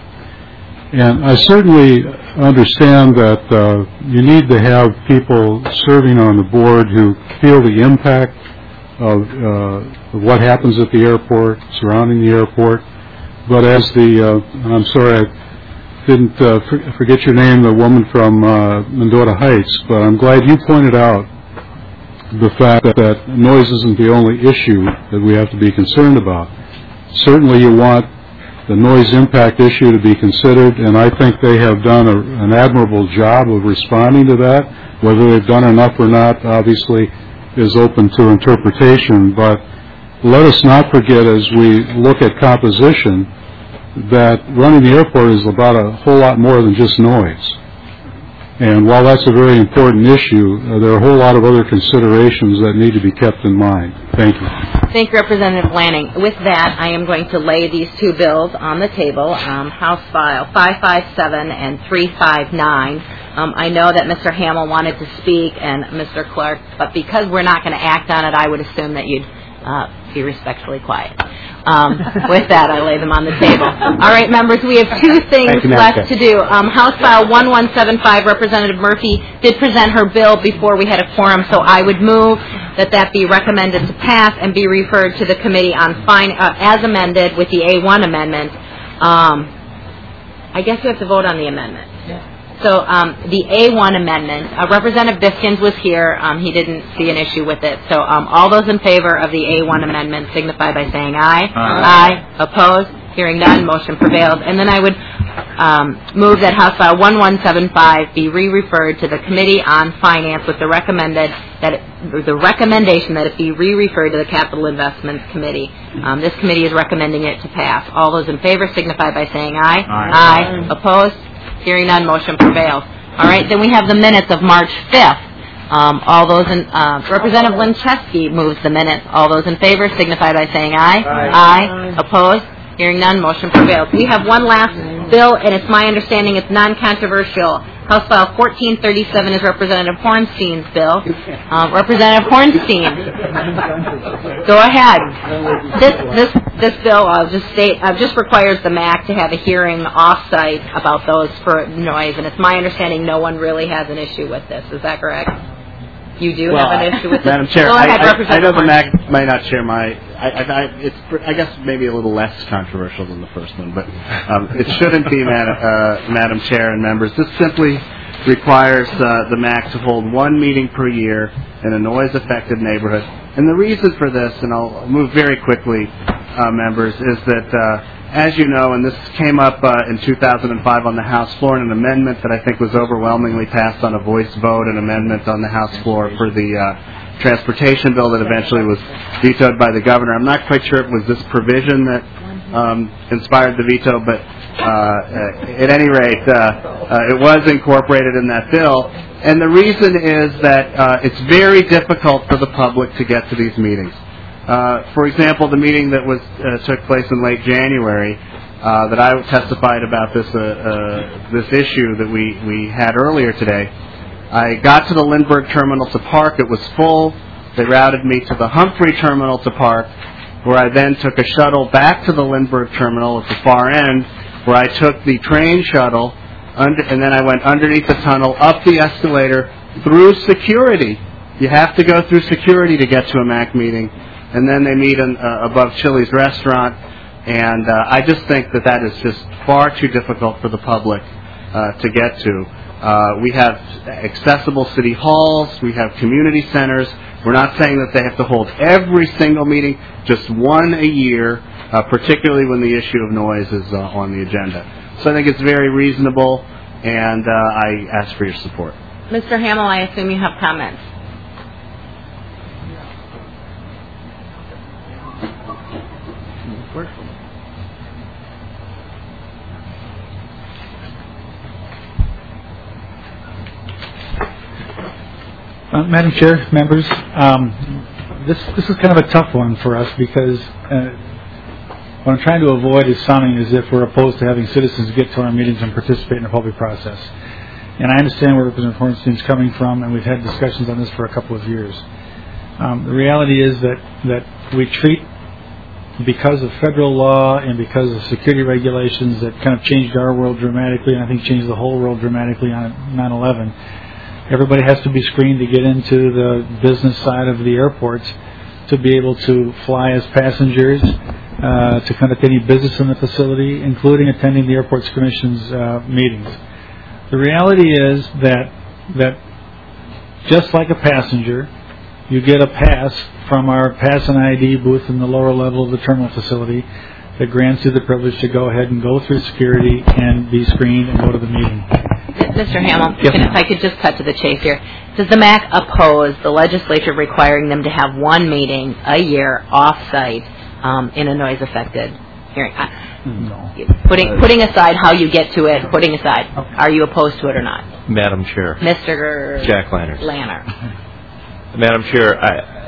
Speaker 9: And I certainly understand that uh, you need to have people serving on the board who feel the impact of, uh, of what happens at the airport, surrounding the airport. But as the, uh, and I'm sorry I didn't uh, for, forget your name, the woman from uh, Mendota Heights, but I'm glad you pointed out the fact that, that noise isn't the only issue that we have to be concerned about. Certainly you want the noise impact issue to be considered, and I think they have done a, an admirable job of responding to that. Whether they've done enough or not, obviously, is open to interpretation. But let us not forget, as we look at composition, that running the airport is about a whole lot more than just noise. And while that's a very important issue, uh, there are a whole lot of other considerations that need to be kept in mind. Thank you.
Speaker 1: Thank you, Representative Lanning. With that, I am going to lay these two bills on the table, um, House File five five seven and three five nine. Um, I know that Mister Hamill wanted to speak and Mister Clark, but because we're not going to act on it, I would assume that you'd uh, be respectfully quiet. Um, with that, I lay them on the table. All right, members, we have two things left to do. Um, House File one one seven five, Representative Murphy did present her bill before we had a quorum, so I would move that that be recommended to pass and be referred to the Committee on Fine, uh, as amended with the A one amendment. Um, I guess you have to vote on the amendment. So um, the A one amendment, uh, Representative Biskins was here. Um, he didn't see an issue with it. So um, all those in favor of the A one amendment signify by saying aye. Aye. Aye. Opposed? Hearing none, motion prevails. And then I would um, move that House File one one seven five be re-referred to the Committee on Finance with the recommended that it, the recommendation that it be re-referred to the Capital Investments Committee. Um, this committee is recommending it to pass. All those in favor signify by saying aye. Aye. Aye. Opposed? Hearing none, motion prevails. All right, then we have the minutes of March fifth. Um, all those in, uh, Representative Linchesky moves the minutes. All those in favor signify by saying aye. Aye. Aye. Opposed? Hearing none, motion prevails. We have one last bill, and it's my understanding it's non-controversial. House File fourteen thirty-seven is Representative Hornstein's bill. Um, Representative Hornstein, go ahead. This this this bill, I'll just state, uh, just requires the M A C to have a hearing off-site about those for noise, and it's my understanding no one really has an issue with this. Is that correct? You do
Speaker 5: well,
Speaker 1: have an issue with
Speaker 5: Madam
Speaker 1: this?
Speaker 5: Chair,
Speaker 1: Go ahead,
Speaker 5: I, I,
Speaker 1: Representative
Speaker 5: I know the
Speaker 1: Hornstein.
Speaker 5: M A C might not share my. I, I, it's, I guess, maybe a little less controversial than the first one, but um, it shouldn't be, Madam, uh, Madam Chair and members. This simply requires uh, the M A C to hold one meeting per year in a noise-affected neighborhood. And the reason for this, and I'll move very quickly, uh, members, is that, uh, as you know, and this came up uh, in two thousand five on the House floor in an amendment that I think was overwhelmingly passed on a voice vote, an amendment on the House floor for the uh, transportation bill that eventually was vetoed by the governor. I'm not quite sure it was this provision that um, inspired the veto, but uh, uh, at any rate, uh, uh, it was incorporated in that bill. And the reason is that uh, it's very difficult for the public to get to these meetings. Uh, for example, the meeting that was uh, took place in late January, uh, that I testified about this uh, uh, this issue that we, we had earlier today. I got to the Lindbergh terminal to park. It was full. They routed me to the Humphrey terminal to park, where I then took a shuttle back to the Lindbergh terminal at the far end, where I took the train shuttle, under, and then I went underneath the tunnel, up the escalator, through security. You have to go through security to get to a M A C meeting. And then they meet in, uh, above Chili's restaurant. And uh, I just think that that is just far too difficult for the public uh, to get to. Uh, we have accessible city halls. We have community centers. We're not saying that they have to hold every single meeting, just one a year, uh, particularly when the issue of noise is uh, on the agenda. So I think it's very reasonable, and uh, I ask for your support.
Speaker 1: Mister Hamill, I assume you have comments.
Speaker 10: Uh, Madam Chair, members, um, this this is kind of a tough one for us because uh, what I'm trying to avoid is sounding as if we're opposed to having citizens get to our meetings and participate in the public process. And I understand where Representative Hornstein is coming from, and we've had discussions on this for a couple of years. Um, the reality is that, that we treat, because of federal law and because of security regulations that kind of changed our world dramatically, and I think changed the whole world dramatically on nine eleven, everybody has to be screened to get into the business side of the airports to be able to fly as passengers, uh, to conduct any business in the facility, including attending the Airports Commission's uh, meetings. The reality is that that just like a passenger, you get a pass from our Pass and I D booth in the lower level of the terminal facility that grants you the privilege to go ahead and go through security and be screened and go to the meeting.
Speaker 1: Mister Hamill,
Speaker 10: Yes,
Speaker 1: if I could just cut to the chase here. Does the M A C oppose the legislature requiring them to have one meeting a year off-site um, in a noise-affected hearing?
Speaker 10: No.
Speaker 1: Putting, putting aside how you get to it, putting aside, are you opposed to it or not?
Speaker 11: Madam Chair.
Speaker 1: Mister
Speaker 11: Jack Lanners.
Speaker 1: Lanner.
Speaker 11: Madam Chair, I,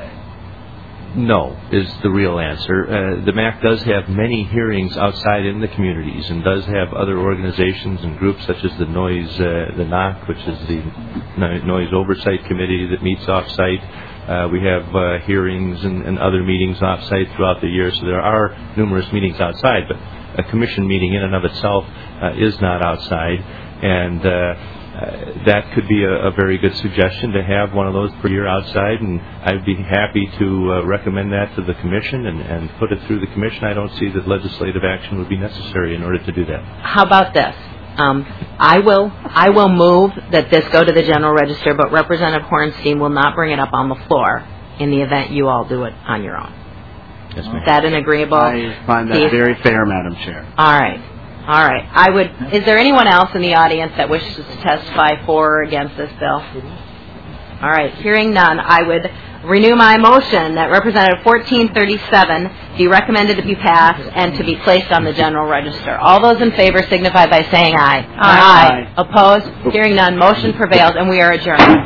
Speaker 11: no is the real answer. Uh, the M A C does have many hearings outside in the communities and does have other organizations and groups such as the Noise, uh, the N O C, which is the Noise Oversight Committee that meets off-site. Uh, we have uh, hearings and, and other meetings off-site throughout the year, so there are numerous meetings outside, but a commission meeting in and of itself uh, is not outside, and uh, uh, that could be a, a very good suggestion to have one of those per year outside, and I'd be happy to uh, recommend that to the commission and, and put it through the commission. I don't see that legislative action would be necessary in order to do that.
Speaker 1: How about this? Um, I will I will move that this go to the general register, but Representative Hornstein will not bring it up on the floor in the event you all do it on your own.
Speaker 11: Yes, ma'am.
Speaker 1: Is that an agreeable?
Speaker 5: I find that
Speaker 1: piece?
Speaker 5: very fair, Madam Chair.
Speaker 1: All right. All right. I would. Is there anyone else in the audience that wishes to testify for or against this bill? All right. Hearing none, I would renew my motion that Representative fourteen thirty-seven be recommended to be passed and to be placed on the general register. All those in favor signify by saying aye. Aye. Aye. Opposed? Hearing none, motion prevails, and we are adjourned.